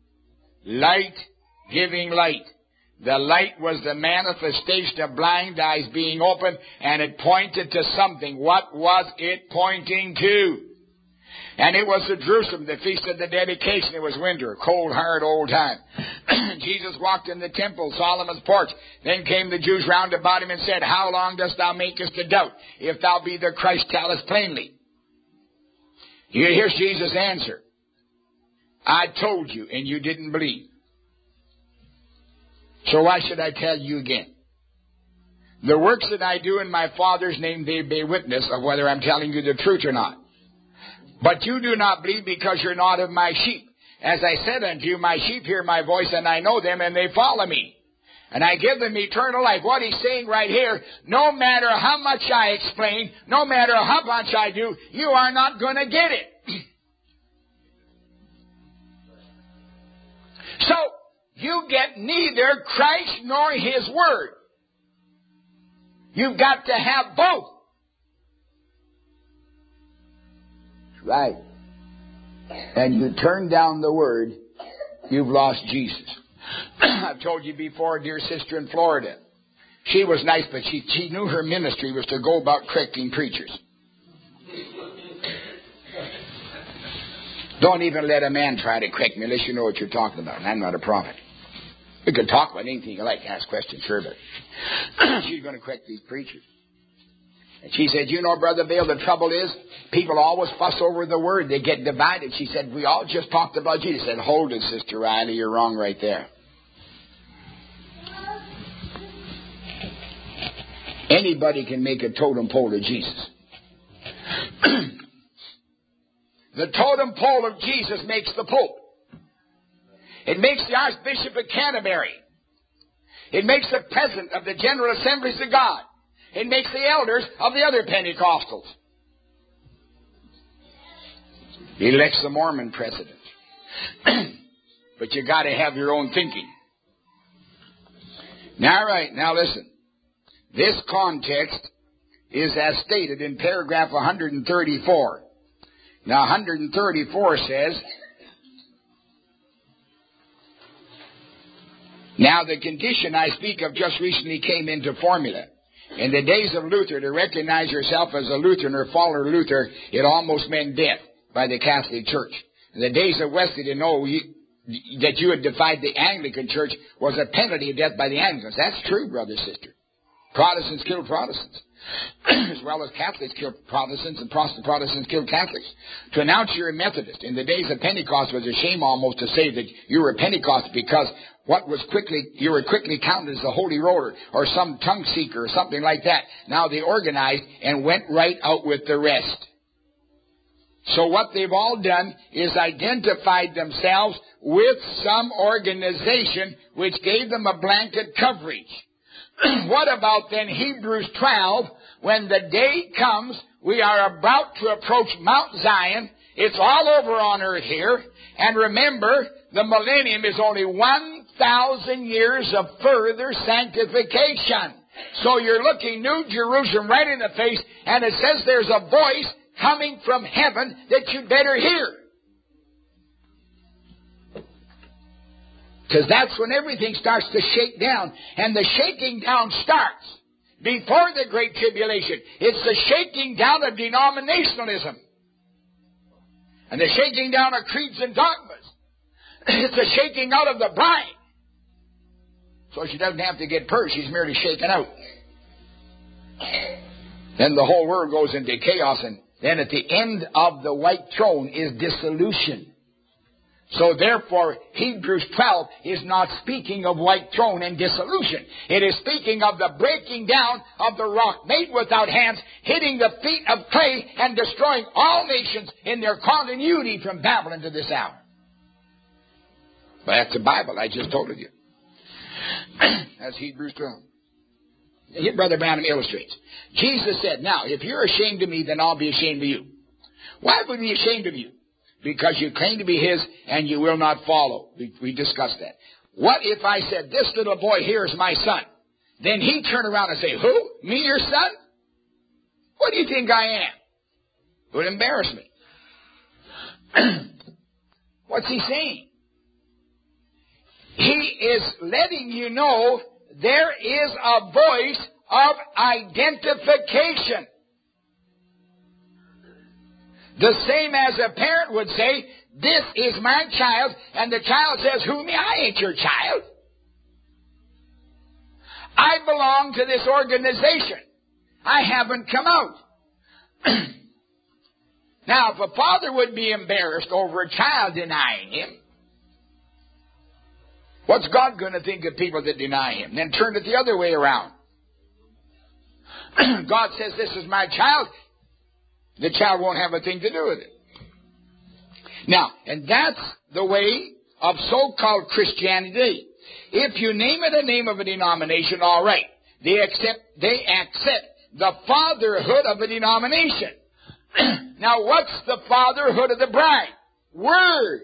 Speaker 1: Light giving light. The light was the manifestation of blind eyes being opened, and it pointed to something. What was it pointing to? And it was the Jerusalem, the feast of the dedication. It was winter, cold, hard, old time. Jesus walked in the temple, Solomon's porch. Then came the Jews round about him and said, How long dost thou make us to doubt? If thou be the Christ, tell us plainly. Here's Jesus' answer. I told you, and you didn't believe. So why should I tell you again? The works that I do in my Father's name, they bear witness of whether I'm telling you the truth or not. But you do not believe because you're not of my sheep. As I said unto you, my sheep hear my voice, and I know them, and they follow me. And I give them eternal life. What he's saying right here, no matter how much I explain, no matter how much I do, you are not going to get it. So, you get neither Christ nor His Word. You've got to have both. Right. And you turn down the Word, you've lost Jesus. I've told you before, dear sister in Florida, she was nice, but she, she knew her ministry was to go about correcting preachers. Don't even let a man try to correct me unless you know what you're talking about. And I'm not a prophet. You can talk about anything you like, ask questions, sure, but she's going to correct these preachers. And she said, you know, Brother Vail, the trouble is, people always fuss over the Word. They get divided. She said, we all just talked about Jesus. I said, hold it, Sister Riley, you're wrong right there. Anybody can make a totem pole of Jesus. The totem pole of Jesus makes the Pope. It makes the Archbishop of Canterbury. It makes the President of the General Assemblies of God. It makes the elders of the other Pentecostals. He elects the Mormon president. But you got to have your own thinking. Now, right, now listen. This context is as stated in paragraph one hundred thirty-four. Now, one hundred thirty-four says, now the condition I speak of just recently came into formula. In the days of Luther, to recognize yourself as a Lutheran or follower of Luther, it almost meant death by the Catholic Church. In the days of Wesley, to know you, that you had defied the Anglican Church was a penalty of death by the Anglicans. That's true, brother, sister. Protestants killed Protestants, as well as Catholics killed Protestants, and Protestants killed Catholics. To announce you're a Methodist in the days of Pentecost was a shame almost to say that you were a Pentecostal, because what was quickly, you were quickly counted as a holy roller or some tongue seeker or something like that. Now they organized and went right out with the rest. So what they've all done is identified themselves with some organization which gave them a blanket coverage. What about then Hebrews twelve, when the day comes, we are about to approach Mount Zion. It's all over on earth here. And remember, the millennium is only one thousand years of further sanctification. So you're looking New Jerusalem right in the face, and it says there's a voice coming from heaven that you'd better hear. Because that's when everything starts to shake down. And the shaking down starts before the Great Tribulation. It's the shaking down of denominationalism. And the shaking down of creeds and dogmas. It's the shaking out of the bride. So she doesn't have to get purged. She's merely shaken out. Then the whole world goes into chaos. And then at the end of the white throne is dissolution. So therefore, Hebrews twelve is not speaking of white throne and dissolution. It is speaking of the breaking down of the rock made without hands, hitting the feet of clay and destroying all nations in their continuity from Babylon to this hour. But that's the Bible. I just told you. That's Hebrews twelve. Here Brother Branham illustrates. Jesus said, now, if you're ashamed of me, then I'll be ashamed of you. Why would we be ashamed of you? Because you claim to be His and you will not follow. We, we discussed that. What if I said, this little boy here is my son? Then he'd turn around and say, who? Me, your son? What do you think I am? It would embarrass me. What's he saying? He is letting you know there is a voice of identification. The same as a parent would say, this is my child, and the child says, who me? I ain't your child. I belong to this organization. I haven't come out. Now, if a father would be embarrassed over a child denying him, what's God going to think of people that deny him? Then turn it the other way around. God says, this is my child. The child won't have a thing to do with it. Now, and that's the way of so-called Christianity. If you name it a name of a denomination, all right. They accept, they accept the fatherhood of a denomination. Now, what's the fatherhood of the bride? Word.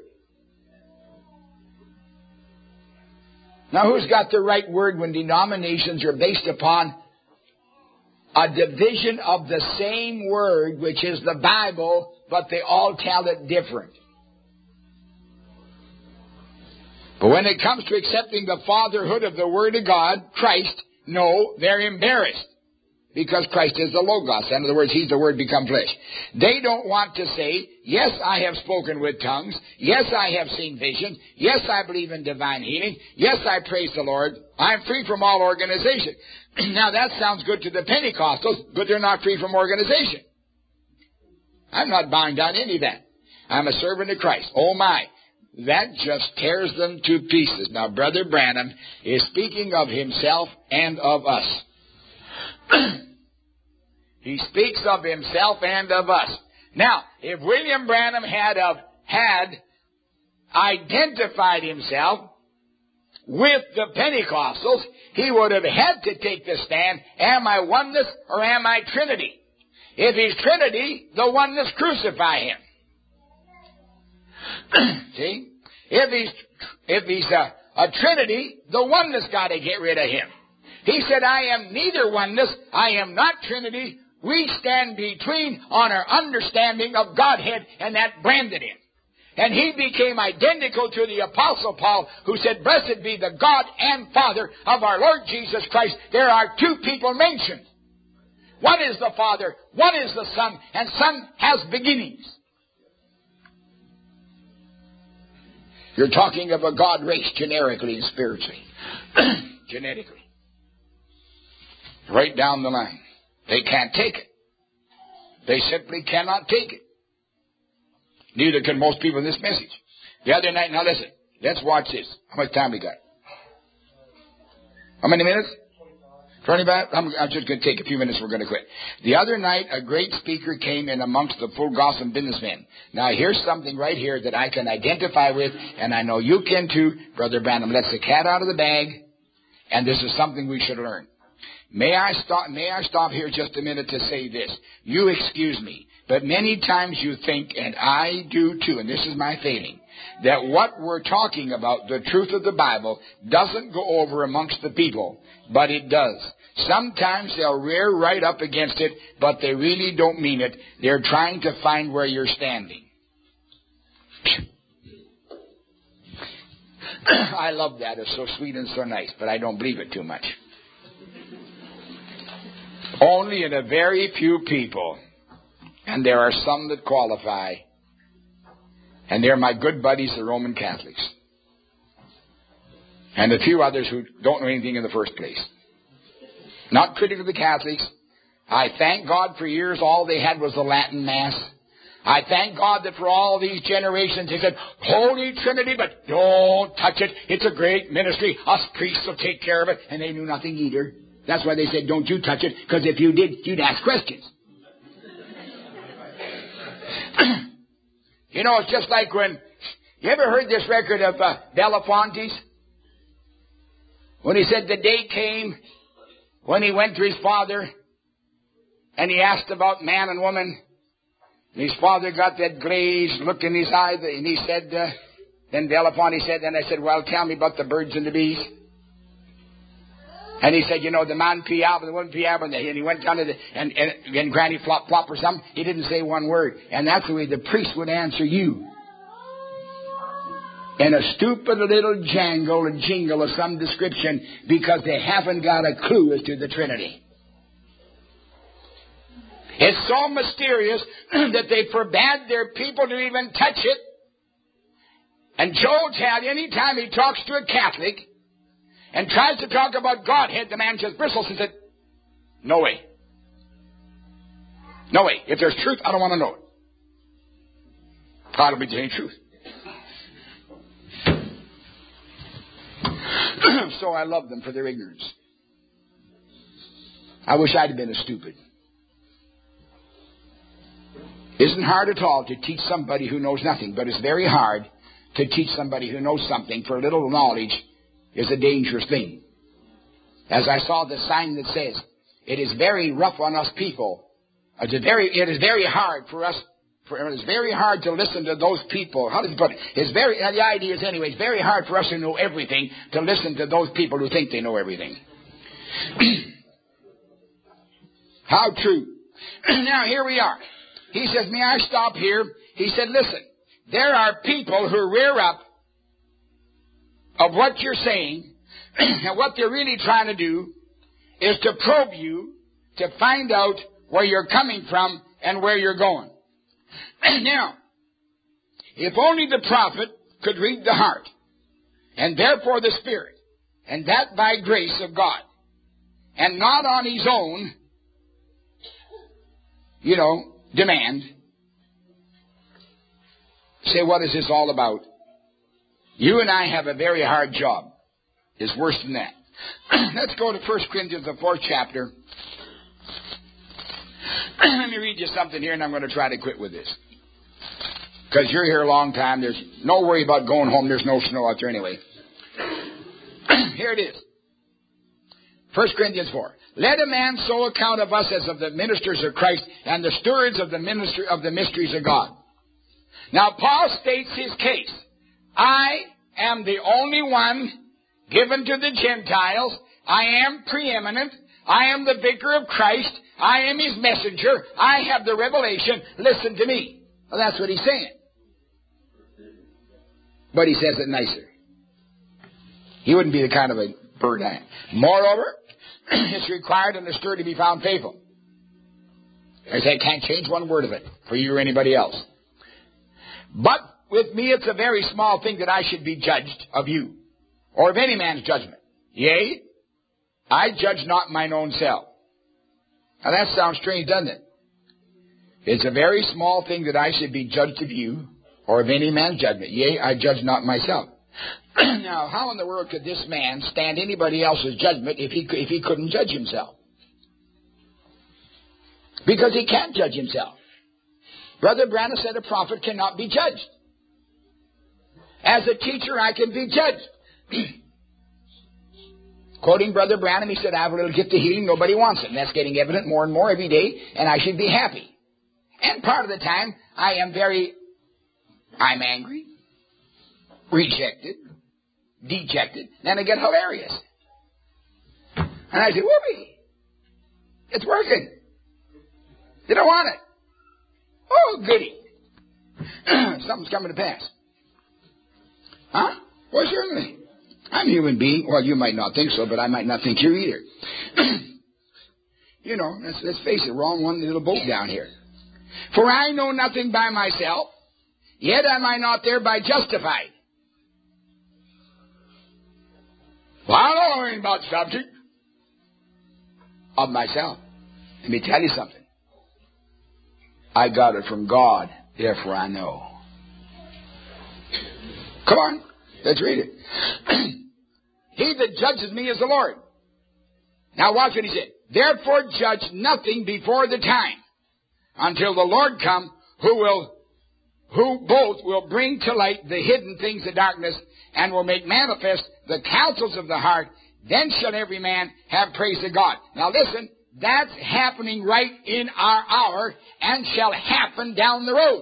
Speaker 1: Now, who's got the right word when denominations are based upon a division of the same word, which is the Bible, but they all tell it different? But when it comes to accepting the fatherhood of the Word of God, Christ, no, they're embarrassed. Because Christ is the Logos. In other words, He's the Word become flesh. They don't want to say, yes, I have spoken with tongues. Yes, I have seen visions. Yes, I believe in divine healing. Yes, I praise the Lord. I'm free from all organization. Now, that sounds good to the Pentecostals, but they're not free from organization. I'm not bound down any of that. I'm a servant of Christ. Oh, my. That just tears them to pieces. Now, Brother Branham is speaking of himself and of us. He speaks of himself and of us. Now, if William Branham had uh, had identified himself with the Pentecostals, he would have had to take the stand, am I oneness or am I Trinity? If he's Trinity, the oneness crucify him. See? If he's, if he's a, a Trinity, the oneness got to get rid of him. He said, I am neither oneness, I am not Trinity. We stand between on our understanding of Godhead, and that branded him. And he became identical to the Apostle Paul, who said, blessed be the God and Father of our Lord Jesus Christ. There are two people mentioned. One is the Father, one is the Son, and Son has beginnings. You're talking of a God race generically and spiritually. Genetically. Right down the line. They can't take it. They simply cannot take it. Neither can most people in this message. The other night, now listen, let's watch this. How much time we got? How many minutes? twenty-five? I'm, I'm just going to take a few minutes, we're going to quit. The other night, a great speaker came in amongst the full gospel businessmen. Now, here's something right here that I can identify with, and I know you can too. Brother Branham lets the cat out of the bag, and this is something we should learn. May I stop, may I stop here just a minute to say this? You excuse me, but many times you think, and I do too, and this is my failing, that what we're talking about, the truth of the Bible, doesn't go over amongst the people, but it does. Sometimes they'll rear right up against it, but they really don't mean it. They're trying to find where you're standing. I love that. It's so sweet and so nice, but I don't believe it too much. Only in a very few people, and there are some that qualify, and they're my good buddies, the Roman Catholics, and a few others who don't know anything in the first place. Not critical of the Catholics. I thank God for years all they had was the Latin Mass. I thank God that for all these generations they said, Holy Trinity, but don't touch it. It's a great ministry. Us priests will take care of it. And they knew nothing either. That's why they said, don't you touch it, because if you did, you'd ask questions. You know, it's just like when, you ever heard this record of uh, Belafonte's? When he said the day came when he went to his father and he asked about man and woman. And his father got that glazed look in his eye, and he said, uh, then Belafonte said, then I said, well, tell me about the birds and the bees. And he said, you know, the man piab and the woman piab, and he went down to the, and, and, and Granny flop flop or something. He didn't say one word. And that's the way the priest would answer you. in a stupid little jangle and jingle of some description because they haven't got a clue as to the Trinity. It's so mysterious that they forbade their people to even touch it. And Joel Tad, any time he talks to a Catholic and tries to talk about Godhead, the man just bristles and said, no way. No way. If there's truth, I don't want to know it. Probably there ain't truth. So I love them for their ignorance. I wish I'd have been as stupid. Isn't hard at all to teach somebody who knows nothing, but it's very hard to teach somebody who knows something, for a little knowledge is a dangerous thing. As I saw the sign that says, it is very rough on us people. It's a very, it is very hard for us, for, it is very hard to listen to those people. How does he put it? It's very, the idea is anyway, it's very hard for us who know everything to listen to those people who think they know everything. How true. Now here we are. He says, may I stop here? He said, listen, there are people who rear up of what you're saying, and what they're really trying to do is to probe you to find out where you're coming from and where you're going. Now, if only the prophet could read the heart, and therefore the Spirit, and that by grace of God, and not on his own, you know, demand. Say, what is this all about? You and I have a very hard job. It's worse than that. Let's go to First Corinthians, the fourth chapter. Let me read you something here, and I'm going to try to quit with this. Because you're here a long time. There's no worry about going home. There's no snow out there anyway. Here it is. First Corinthians four. Let a man so account of us as of the ministers of Christ and the stewards of the ministry of the mysteries of God. Now Paul states his case. I am the only one given to the Gentiles. I am preeminent. I am the vicar of Christ. I am his messenger. I have the revelation. Listen to me. Well, that's what he's saying. But he says it nicer. He wouldn't be the kind of a bird I am. Moreover, it's required in the steward to be found faithful. I say I can't change one word of it for you or anybody else. But with me it's a very small thing that I should be judged of you, or of any man's judgment. Yea, I judge not mine own self. Now that sounds strange, doesn't it? It's a very small thing that I should be judged of you, or of any man's judgment. Yea, I judge not myself. Now, how in the world could this man stand anybody else's judgment if he if he couldn't judge himself? Because he can't judge himself. Brother Branham said a prophet cannot be judged. As a teacher, I can be judged. Quoting Brother Branham, he said, I have a little gift of healing. Nobody wants it. And that's getting evident more and more every day, and I should be happy. And part of the time, I am very, I'm angry, rejected, dejected, then I get hilarious. And I say, whoopee, it's working. They don't want it. Oh, goody. Something's coming to pass. Huh? Well, certainly. I'm a human being. Well, you might not think so, but I might not think you either. You know, let's, let's face it, we're on one little boat down here. For I know nothing by myself, yet am I not thereby justified. Well, I don't know anything about the subject of myself. Let me tell you something. I got it from God, therefore I know. Come on, let's read it. He that judges me is the Lord. Now watch what he said. Therefore judge nothing before the time, until the Lord come, who will, who both will bring to light the hidden things of darkness, and will make manifest the counsels of the heart. Then shall every man have praise of God. Now listen, that's happening right in our hour, and shall happen down the road.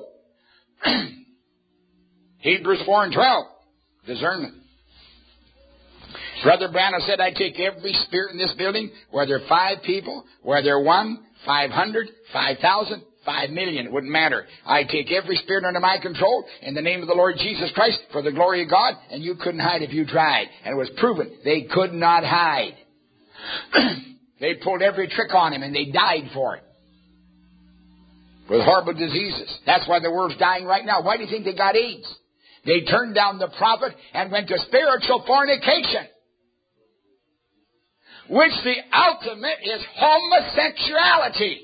Speaker 1: Hebrews four and twelve. Discernment. Brother Branham said, I take every spirit in this building, whether five people, whether one, five hundred, five thousand, Five million, it wouldn't matter. I take every spirit under my control in the name of the Lord Jesus Christ for the glory of God, and you couldn't hide if you tried. And it was proven they could not hide. They pulled every trick on him, and they died for it. With horrible diseases. That's why the world's dying right now. Why do you think they got AIDS? They turned down the prophet and went to spiritual fornication. Which the ultimate is homosexuality.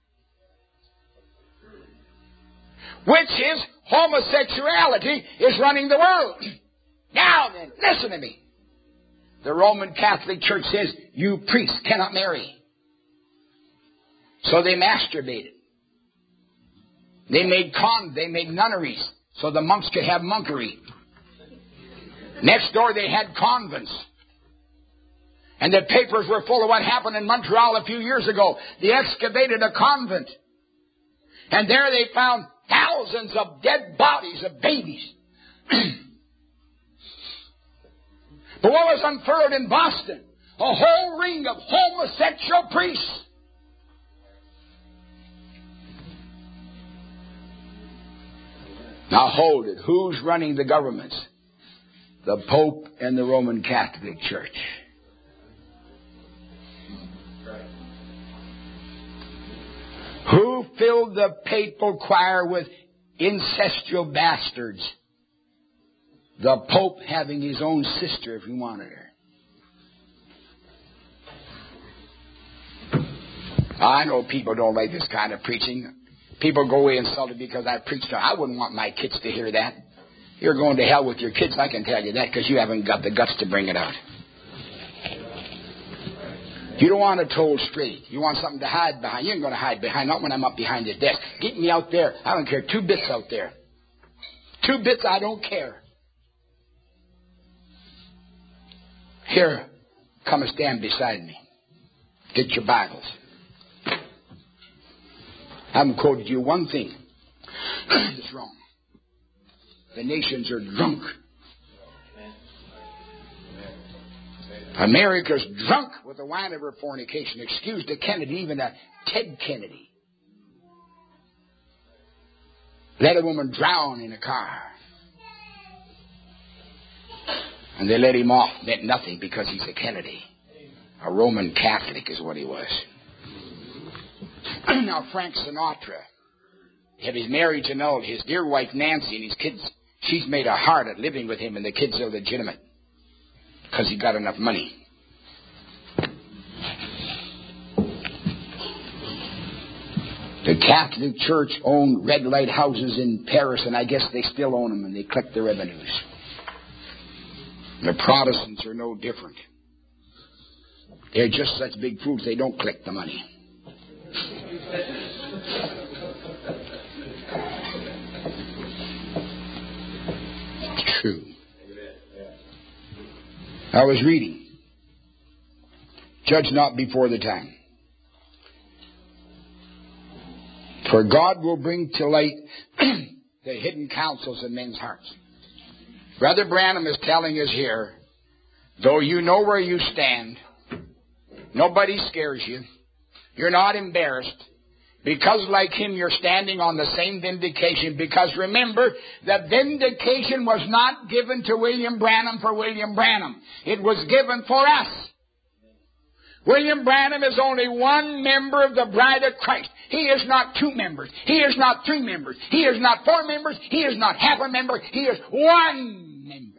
Speaker 1: Which is homosexuality is running the world. Now then, listen to me. The Roman Catholic Church says you priests cannot marry. So they masturbated. They made con, they made nunneries so the monks could have monkery. Next door they had convents. And the papers were full of what happened in Montreal a few years ago. They excavated a convent. And there they found thousands of dead bodies of babies. But what was unfurled in Boston? A whole ring of homosexual priests. Now hold it. Who's running the governments? The Pope and the Roman Catholic Church. Who filled the papal choir with incestual bastards? The Pope having his own sister if he wanted her. I know people don't like this kind of preaching. People go away insulted because I preached. I wouldn't want my kids to hear that. You're going to hell with your kids, I can tell you that, because you haven't got the guts to bring it out. You don't want it told straight. You want something to hide behind. You ain't going to hide behind. Not when I'm up behind the desk. Get me out there. I don't care. Two bits out there. Two bits, I don't care. Here, come and stand beside me. Get your Bibles. I haven't quoted you one thing. It's wrong. The nations are drunk. America's drunk with the wine of her fornication. Excuse the Kennedy, even a Ted Kennedy. Let a woman drown in a car. And they let him off. Meant nothing because he's a Kennedy. A Roman Catholic is what he was. Now Frank Sinatra, if he's married to Noel, his dear wife Nancy and his kids, she's made a heart at living with him, and the kids are legitimate because he got enough money. The Catholic Church owned red light houses in Paris, and I guess they still own them, and they collect the revenues. The Protestants are no different. They're just such big fools, they don't collect the money. It's true. I was reading, judge not before the time. For God will bring to light the hidden counsels of men's hearts. Brother Branham is telling us here, though you know where you stand, nobody scares you, you're not embarrassed, because like him you're standing on the same vindication, because remember, the vindication was not given to William Branham for William Branham. It was given for us. William Branham is only one member of the bride of Christ. He is not two members. He is not three members. He is not four members. He is not half a member. He is one member.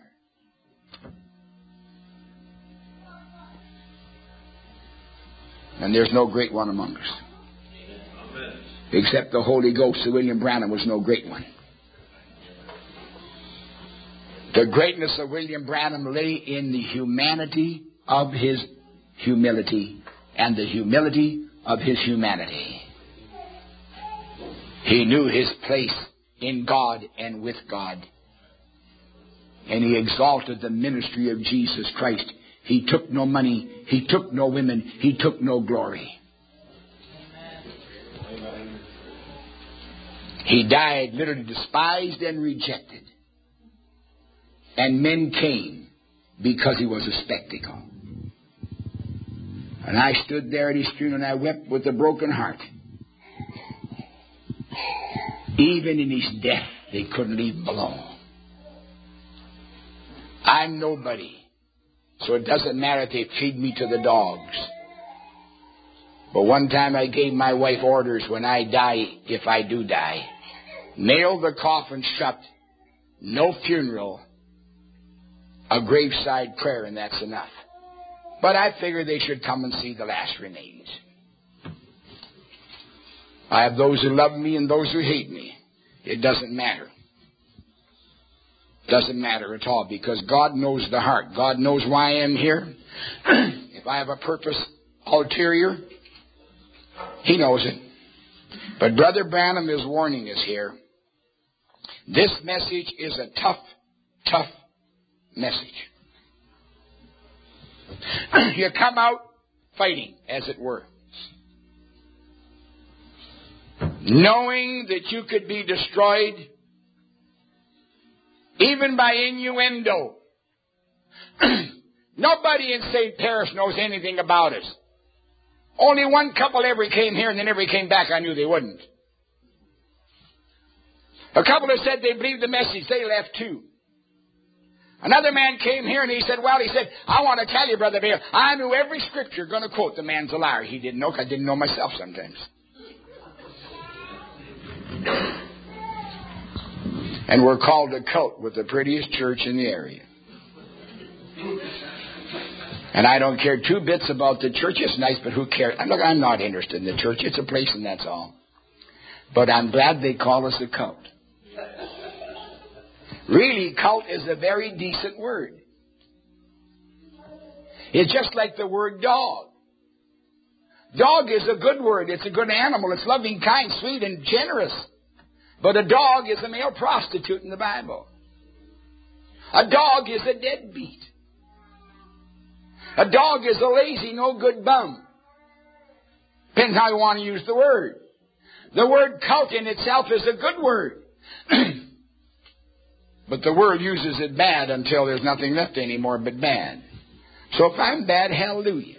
Speaker 1: And there's no great one among us. Except the Holy Ghost, so William Branham was no great one. The greatness of William Branham lay in the humanity of his humility and the humility of his humanity. He knew his place in God and with God. And he exalted the ministry of Jesus Christ. He took no money. He took no women. He took no glory. He died literally despised and rejected. And men came because he was a spectacle. And I stood there at his funeral and I wept with a broken heart. Even in his death, they couldn't leave him alone. I'm nobody, so it doesn't matter if they feed me to the dogs. But one time I gave my wife orders when I die, if I do die, nail the coffin shut, no funeral, a graveside prayer, and that's enough. But I figure they should come and see the last remains. I have those who love me and those who hate me. It doesn't matter. Doesn't matter at all, because God knows the heart. God knows why I am here. If I have a purpose ulterior, He knows it. But Brother Branham is warning us here. This message is a tough, tough message. You come out fighting, as it were, knowing that you could be destroyed even by innuendo. Nobody in Saint Paris knows anything about us. Only one couple ever came here and they never came back. I knew they wouldn't. A couple that said they believed the message, they left too. Another man came here and he said, well, he said, I want to tell you, Brother Dale, I knew every scripture you're going to quote. The man's a liar. He didn't know, because I didn't know myself sometimes. And we're called a cult with the prettiest church in the area. And I don't care two bits about the church. It's nice, but who cares? Look, I'm not interested in the church. It's a place and that's all. But I'm glad they call us a cult. Really, cult is a very decent word. It's just like the word dog. Dog is a good word. It's a good animal. It's loving, kind, sweet, and generous. But a dog is a male prostitute in the Bible. A dog is a deadbeat. A dog is a lazy, no good bum. Depends how you want to use the word. The word cult in itself is a good word. But the world uses it bad until there's nothing left anymore but bad. So if I'm bad, hallelujah.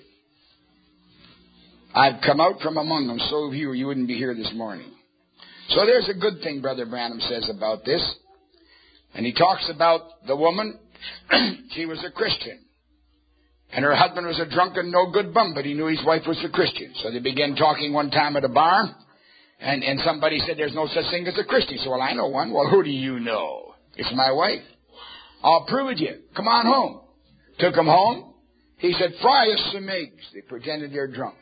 Speaker 1: I've come out from among them, so have you, or you wouldn't be here this morning. So there's a good thing Brother Branham says about this. And he talks about the woman. She was a Christian. And her husband was a drunken, no good bum, but he knew his wife was a Christian. So they began talking one time at a bar. And, and somebody said, there's no such thing as a Christian. So, well, I know one. Well, who do you know? It's my wife. I'll prove it to you. Come on home. Took him home. He said, fry us some eggs. They pretended they're drunk.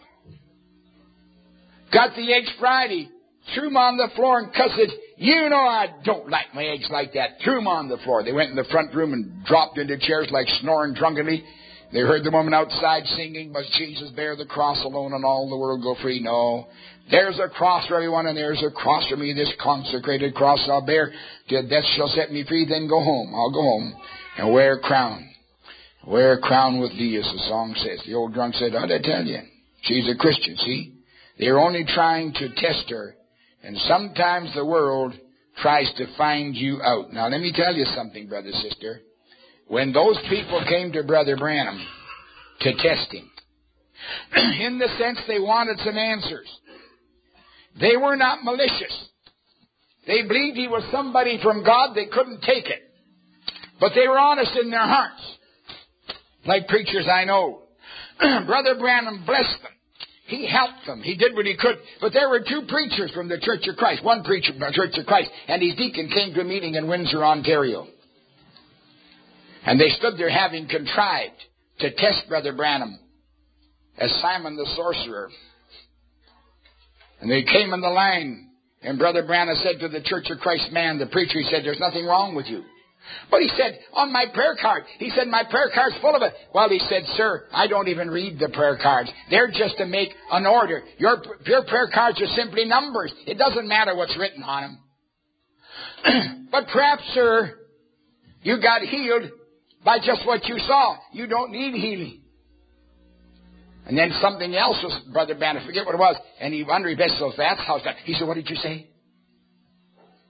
Speaker 1: Got the eggs fried. He threw them on the floor and cussed it. You know I don't like my eggs like that. Threw them on the floor. They went in the front room and dropped into chairs like snoring drunkenly. They heard the woman outside singing, must Jesus bear the cross alone and all the world go free? No. There's a cross for everyone and there's a cross for me. This consecrated cross I'll bear. Till death shall set me free. Then go home. I'll go home and wear a crown. Wear a crown with thee, as the song says. The old drunk said, how'd I tell you? She's a Christian, see? They're only trying to test her. And sometimes the world tries to find you out. Now let me tell you something, brother, sister. When those people came to Brother Branham to test him, in the sense they wanted some answers, they were not malicious. They believed he was somebody from God. They couldn't take it. But they were honest in their hearts. Like preachers I know. Brother Branham blessed them. He helped them. He did what he could. But there were two preachers from the Church of Christ. One preacher from the Church of Christ. And his deacon came to a meeting in Windsor, Ontario. And they stood there having contrived to test Brother Branham as Simon the sorcerer. And they came in the line. And Brother Branham said to the Church of Christ man, the preacher, he said, there's nothing wrong with you. But he said, on my prayer card, he said, my prayer card's full of it. Well, he said, sir, I don't even read the prayer cards. They're just to make an order. Your, your prayer cards are simply numbers. It doesn't matter what's written on them. But perhaps, sir, you got healed by just what you saw. You don't need healing. And then something else was, Brother Banner, forget what it was. And he wondered, he so that's how it's done. He said, what did you say?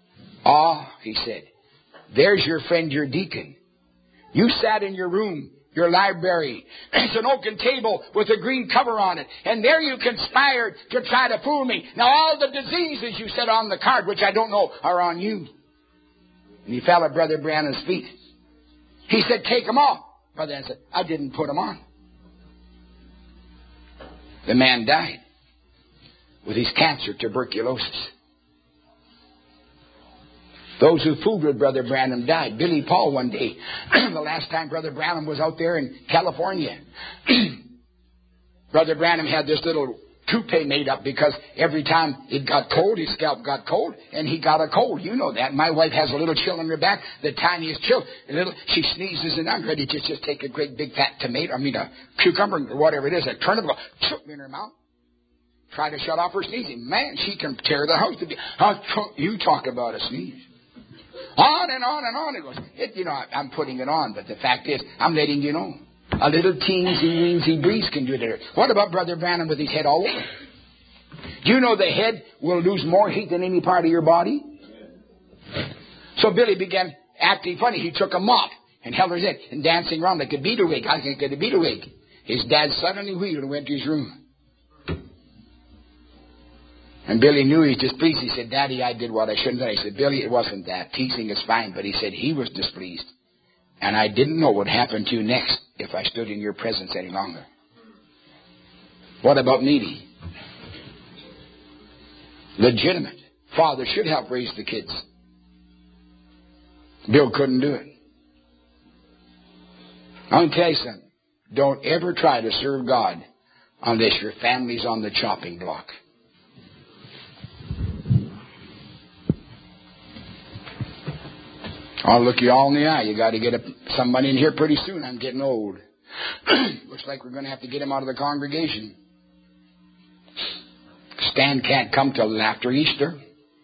Speaker 1: Ah, he said, there's your friend, your deacon. You sat in your room Your library. It's an oaken table with a green cover on it. And there you conspired to try to fool me. Now all the diseases you said on the card, which I don't know, are on you. And he fell at Brother Branham's feet. He said, take them off. Brother Branham said, I didn't put them on. The man died with his cancer, tuberculosis. Those who fooled with Brother Branham died. Billy Paul one day, the last time Brother Branham was out there in California, Brother Branham had this little toupee made up because every time it got cold, his scalp got cold, and he got a cold. You know that. My wife has a little chill in her back, the tiniest chill. A little, she sneezes, and I'm ready to just take a great big fat tomato, I mean a cucumber or whatever it is, a turnip, go in her mouth. Try to shut off her sneezing. Man, she can tear the house to be. You talk about a sneeze. On and on and on it goes. It, you know, I'm putting it on, but the fact is, I'm letting you know. A little teensy weensy breeze can do it. What about Brother Branham with his head all over? Do you know the head will lose more heat than any part of your body? So Billy began acting funny. He took a mop and held his head and dancing around like a beetle wig. I think like a beetle wig. His dad suddenly wheeled and went to his room. And Billy knew he was displeased. He said, Daddy, I did what I shouldn't have done. He said, Billy, it wasn't that. Teasing is fine. But he said he was displeased. And I didn't know what happened to you next if I stood in your presence any longer. What about needy? Legitimate. Father should help raise the kids. Bill couldn't do it. I'll tell you something. Don't ever try to serve God unless your family's on the chopping block. I'll look you all in the eye. You got to get a, some money in here pretty soon. I'm getting old. Looks like we're going to have to get him out of the congregation. Stan can't come till after Easter.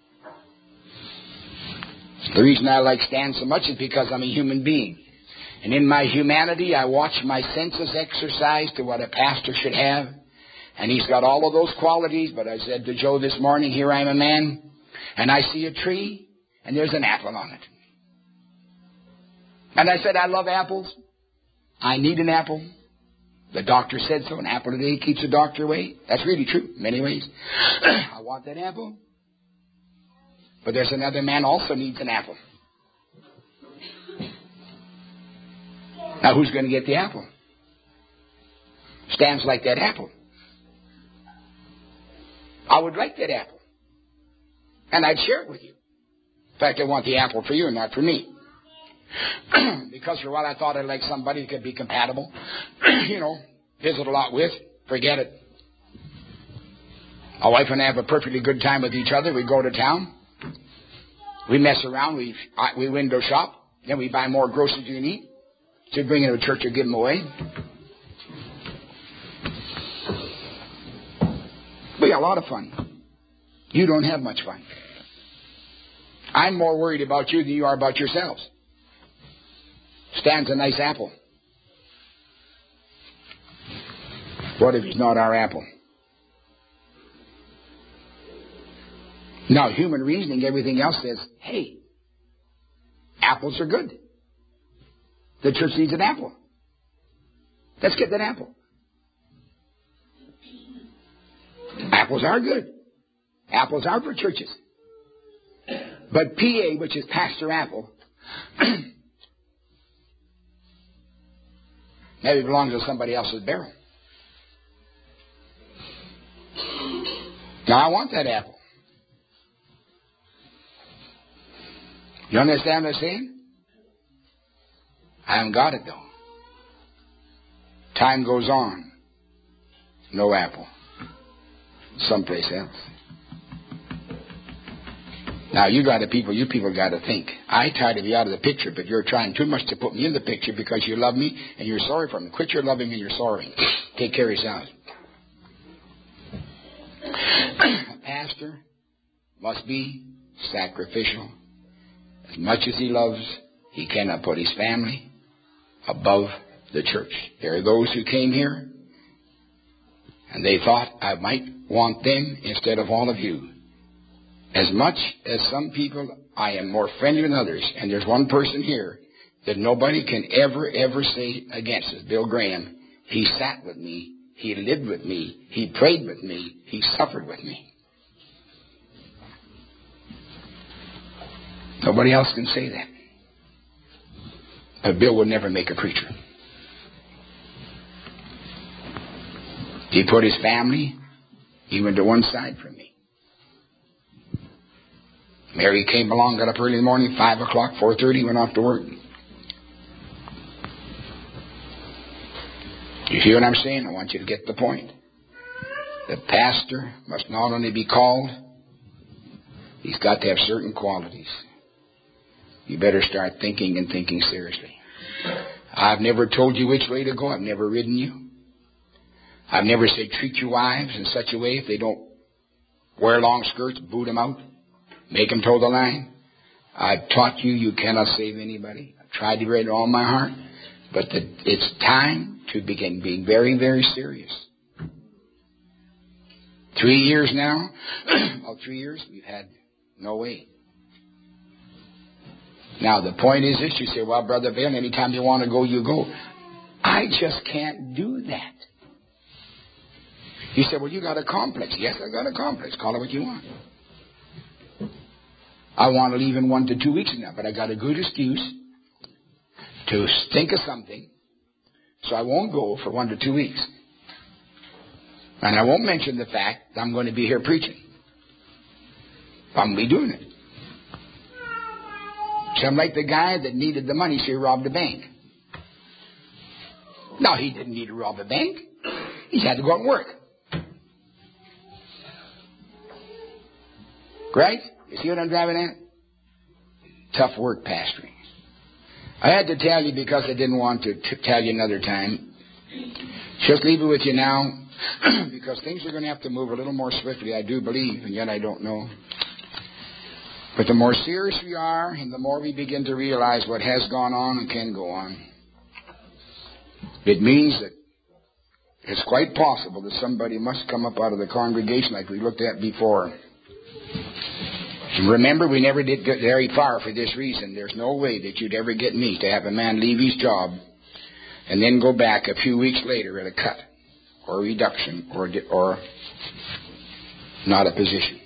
Speaker 1: The reason I like Stan so much is because I'm a human being. And in my humanity, I watch my senses exercise to what a pastor should have. And he's got all of those qualities. But I said to Joe this morning, here I am a man, and I see a tree, and there's an apple on it. And I said, I love apples. I need an apple. The doctor said so. An apple a day keeps the doctor away. That's really true in many ways. I want that apple. But there's another man also needs an apple. Now who's going to get the apple? Stan's like that apple. I would like that apple. And I'd share it with you. In fact, I want the apple for you and not for me. Because for a while I thought I'd like somebody that could be compatible. You know, visit a lot with. Forget it. My wife and I have a perfectly good time with each other. We go to town. We mess around. We we window shop. Then we buy more groceries than you need. So we bring them to church or give them away. We got a lot of fun. You don't have much fun. I'm more worried about you than you are about yourselves. Stan's a nice apple. What if he's not our apple? Now, human reasoning, everything else says, hey, apples are good. The church needs an apple. Let's get that apple. Apples are good. Apples are for churches. But P A, which is Pastor Apple, maybe belongs to somebody else's barrel. Now, I want that apple. You understand what I'm saying? I haven't got it, though. Time goes on. No apple. Someplace else. Now, you got to people, you people got to think. I try to be out of the picture, but you're trying too much to put me in the picture because you love me and you're sorry for me. Quit your loving and you're sorry. Take care of yourself. A pastor must be sacrificial. As much as he loves, he cannot put his family above the church. There are those who came here and they thought I might want them instead of all of you. As much as some people, I am more friendly than others. And there's one person here that nobody can ever, ever say against us. Bill Graham, he sat with me. He lived with me. He prayed with me. He suffered with me. Nobody else can say that. But Bill would never make a preacher. He put his family even to one side from me. Mary came along, got up early in the morning, five o'clock, four thirty, went off to work. You hear what I'm saying? I want you to get the point. The pastor must not only be called, he's got to have certain qualities. You better start thinking and thinking seriously. I've never told you which way to go. I've never ridden you. I've never said treat your wives in such a way if they don't wear long skirts, boot them out, make them toe the line. I've taught you you cannot save anybody. I've tried to read it all my heart. But the, it's time to begin being very, very serious. Three years now, oh, three years, we've had no way. Now, the point is this. You say, well, Brother Bill, anytime you want to go, you go. I just can't do that. You say, well, you got a complex. Yes, I got a complex. Call it what you want. I want to leave in one to two weeks now, but I got a good excuse to think of something, so I won't go for one to two weeks. And I won't mention the fact that I'm going to be here preaching. I'm going to be doing it. So I'm like the guy that needed the money, so he robbed a bank. No, he didn't need to rob a bank. He had to go out and work. Right? You see what I'm driving at? Tough work pastoring. I had to tell you because I didn't want to t- tell you another time. Just leave it with you now because things are going to have to move a little more swiftly, I do believe, and yet I don't know. But the more serious we are and the more we begin to realize what has gone on and can go on, it means that it's quite possible that somebody must come up out of the congregation like we looked at before. And remember, we never did get very far for this reason. There's no way that you'd ever get me to have a man leave his job and then go back a few weeks later at a cut or a reduction or, or not a position.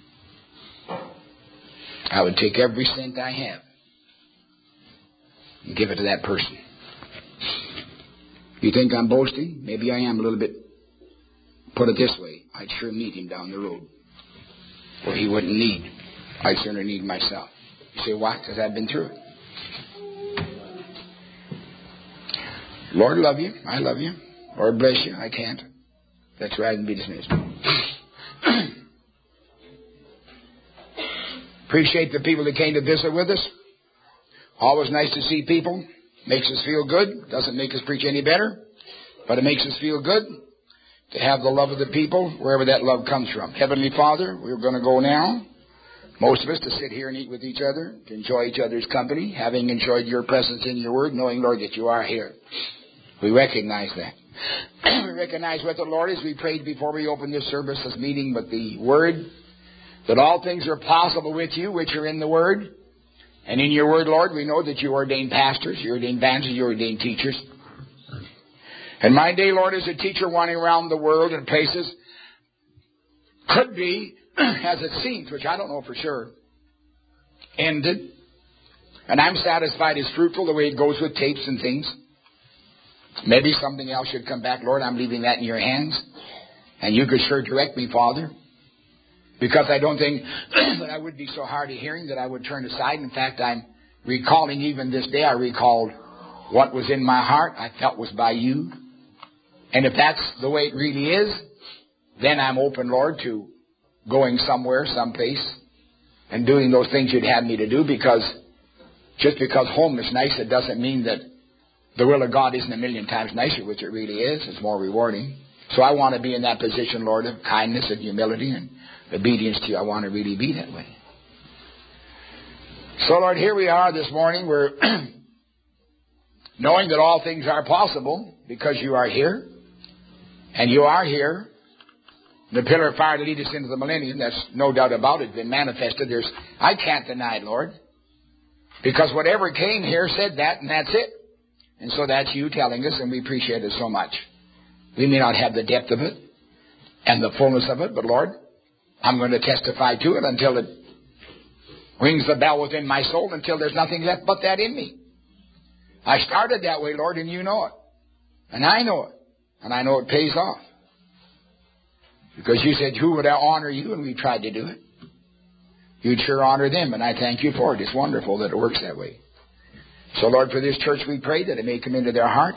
Speaker 1: I would take every cent I have and give it to that person. You think I'm boasting? Maybe I am a little bit. Put it this way, I'd sure meet him down the road where he wouldn't need. I'd sooner need myself. You say, why? Because I've been through it. Lord love you. I love you. Lord bless you. I can't. That's right and be dismissed. Appreciate the people that came to visit with us. Always nice to see people. Makes us feel good. Doesn't make us preach any better. But it makes us feel good to have the love of the people wherever that love comes from. Heavenly Father, we're going to go now. Most of us to sit here and eat with each other, to enjoy each other's company, having enjoyed your presence in your word, knowing, Lord, that you are here. We recognize that. We recognize what the Lord is. We prayed before we opened this service, this meeting, but the word, that all things are possible with you, which are in the word. And in your word, Lord, we know that you ordain pastors, you ordain evangelists, you ordain teachers. And my day, Lord, as a teacher wandering around the world and places, could be, as it seems, which I don't know for sure, ended. And I'm satisfied it's fruitful the way it goes with tapes and things. Maybe something else should come back. Lord, I'm leaving that in your hands. And you could sure direct me, Father. Because I don't think that I would be so hard of hearing that I would turn aside. In fact, I'm recalling even this day, I recalled what was in my heart I felt was by you. And if that's the way it really is, then I'm open, Lord, to going somewhere, someplace, and doing those things you'd have me to do, because just because home is nice, it doesn't mean that the will of God isn't a million times nicer, which it really is. It's more rewarding. So I want to be in that position, Lord, of kindness and humility and obedience to you. I want to really be that way. So, Lord, here we are this morning. We're knowing that all things are possible because you are here. And you are here. The pillar of fire to lead us into the millennium, that's no doubt about it, been manifested. There's, I can't deny it, Lord. Because whatever came here said that, and that's it. And so that's you telling us, and we appreciate it so much. We may not have the depth of it and the fullness of it, but Lord, I'm going to testify to it until it rings the bell within my soul, until there's nothing left but that in me. I started that way, Lord, and you know it. And I know it. And I know it pays off. Because you said, who would I honor you? And we tried to do it. You'd sure honor them, and I thank you for it. It's wonderful that it works that way. So, Lord, for this church we pray that it may come into their hearts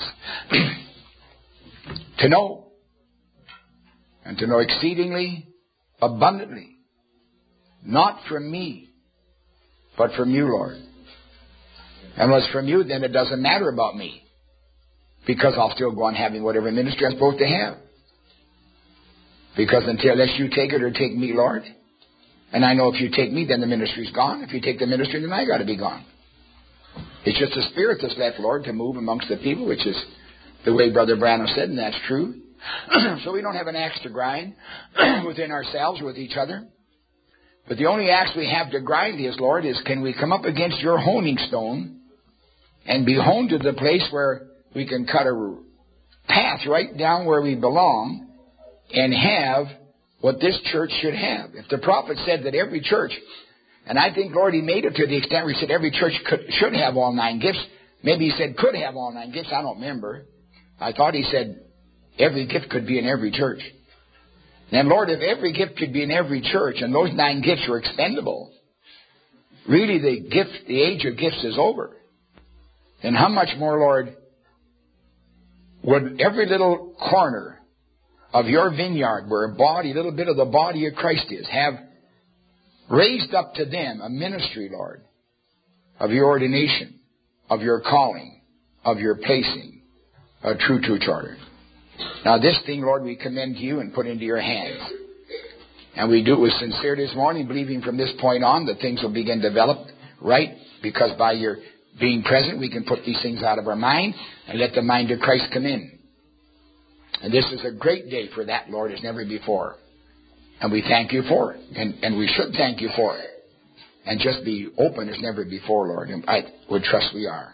Speaker 1: to know, and to know exceedingly abundantly, not from me, but from you, Lord. And when it's from you, then it doesn't matter about me, because I'll still go on having whatever ministry I'm supposed to have. Because until unless you take it or take me, Lord, and I know if you take me, then the ministry's gone. If you take the ministry, then I got to be gone. It's just the Spirit that's left, Lord, to move amongst the people, which is the way Brother Branham said, and that's true. So we don't have an axe to grind within ourselves or with each other. But the only axe we have to grind is, Lord, is can we come up against your honing stone and be honed to the place where we can cut a path right down where we belong and have what this church should have. If the prophet said that every church, and I think, Lord, he made it to the extent where he said every church could, should have all nine gifts. Maybe he said could have all nine gifts. I don't remember. I thought he said every gift could be in every church. And Lord, if every gift could be in every church and those nine gifts were expendable, really the gift, the age of gifts is over. Then how much more, Lord, would every little corner of your vineyard, where a body, a little bit of the body of Christ is, have raised up to them a ministry, Lord, of your ordination, of your calling, of your placing, a true, true charter. Now this thing, Lord, we commend to you and put into your hands. And we do it with sincerity this morning, believing from this point on that things will begin to develop right, because by your being present, we can put these things out of our mind and let the mind of Christ come in. And this is a great day for that, Lord, as never before. And we thank you for it. And, and we should thank you for it. And just be open as never before, Lord. And I would trust we are.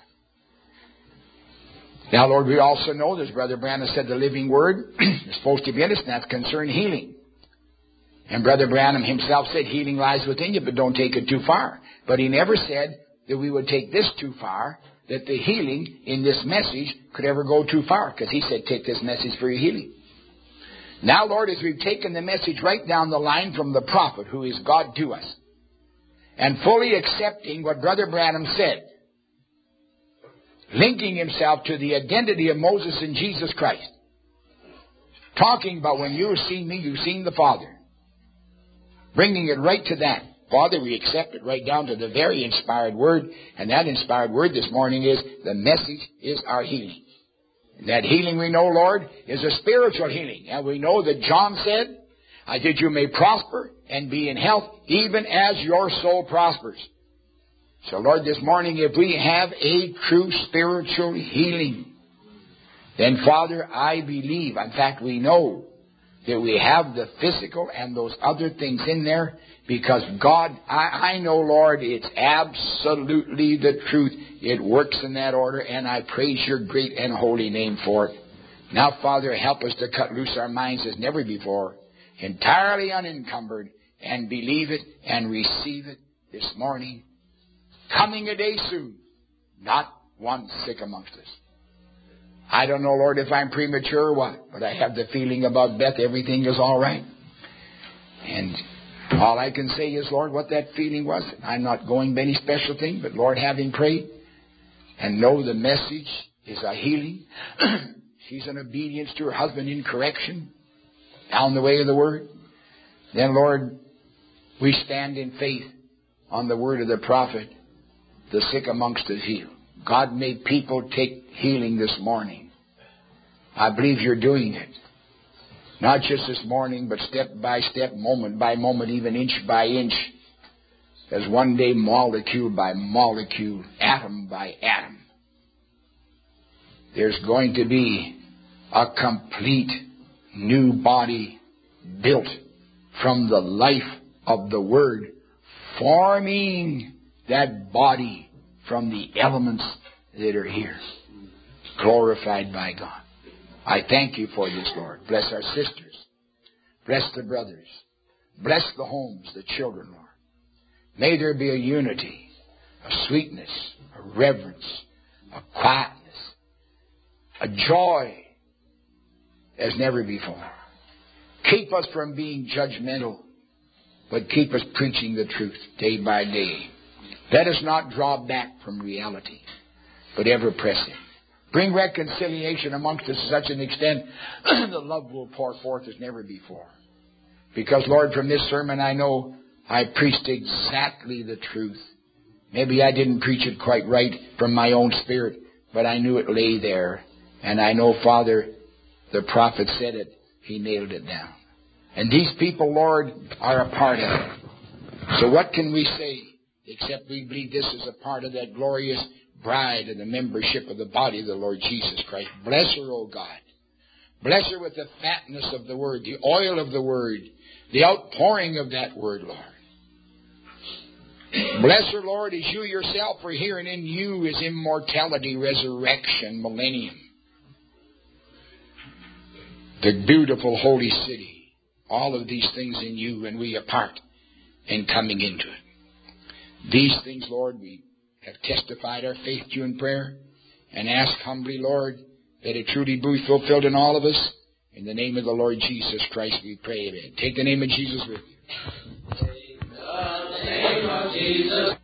Speaker 1: Now, Lord, we also know, as Brother Branham said, the living word is supposed to be in us, and that's concerning healing. And Brother Branham himself said healing lies within you, but don't take it too far. But he never said that we would take this too far, that the healing in this message could ever go too far, because he said take this message for your healing. Now, Lord, as we've taken the message right down the line from the prophet, who is God to us, and fully accepting what Brother Branham said, linking himself to the identity of Moses and Jesus Christ, talking about when you've seen me, you've seen the Father, bringing it right to that. Father, we accept it right down to the very inspired word, and that inspired word this morning is the message is our healing. And that healing, we know, Lord, is a spiritual healing. And we know that John said, I did you may prosper and be in health, even as your soul prospers. So, Lord, this morning, if we have a true spiritual healing, then, Father, I believe, in fact, we know that we have the physical and those other things in there, because God, I, I know, Lord, it's absolutely the truth. It works in that order, and I praise your great and holy name for it. Now, Father, help us to cut loose our minds as never before, entirely unencumbered, and believe it and receive it this morning. Coming a day soon, not one sick amongst us. I don't know, Lord, if I'm premature or what, but I have the feeling about Beth, everything is all right. And all I can say is, Lord, what that feeling was. I'm not going by any special thing, but Lord, having prayed and know the message is a healing. She's in obedience to her husband in correction, down the way of the word. Then, Lord, we stand in faith on the word of the prophet, the sick amongst us healed. God made people take healing this morning. I believe you're doing it. Not just this morning, but step by step, moment by moment, even inch by inch. As one day, molecule by molecule, atom by atom. There's going to be a complete new body built from the life of the Word, forming that body from the elements that are here. Glorified by God. I thank you for this, Lord. Bless our sisters. Bless the brothers. Bless the homes, the children, Lord. May there be a unity, a sweetness, a reverence, a quietness, a joy as never before. Keep us from being judgmental, but keep us preaching the truth day by day. Let us not draw back from reality, but ever press it. Bring reconciliation amongst us to such an extent the love will pour forth as never before. Because, Lord, from this sermon I know I preached exactly the truth. Maybe I didn't preach it quite right from my own spirit, but I knew it lay there. And I know, Father, the prophet said it. He nailed it down. And these people, Lord, are a part of it. So what can we say except we believe this is a part of that glorious bride and the membership of the body of the Lord Jesus Christ. Bless her, O God. Bless her with the fatness of the Word, the oil of the Word, the outpouring of that Word, Lord. Bless her, Lord, as you yourself are here, and in you is immortality, resurrection, millennium. The beautiful holy city. All of these things in you, and we a part in coming into it. These things, Lord, we have testified our faith to you in prayer, and ask humbly, Lord, that it truly be fulfilled in all of us. In the name of the Lord Jesus Christ we pray. Amen. Take the name of Jesus with you.
Speaker 2: Take the name of Jesus.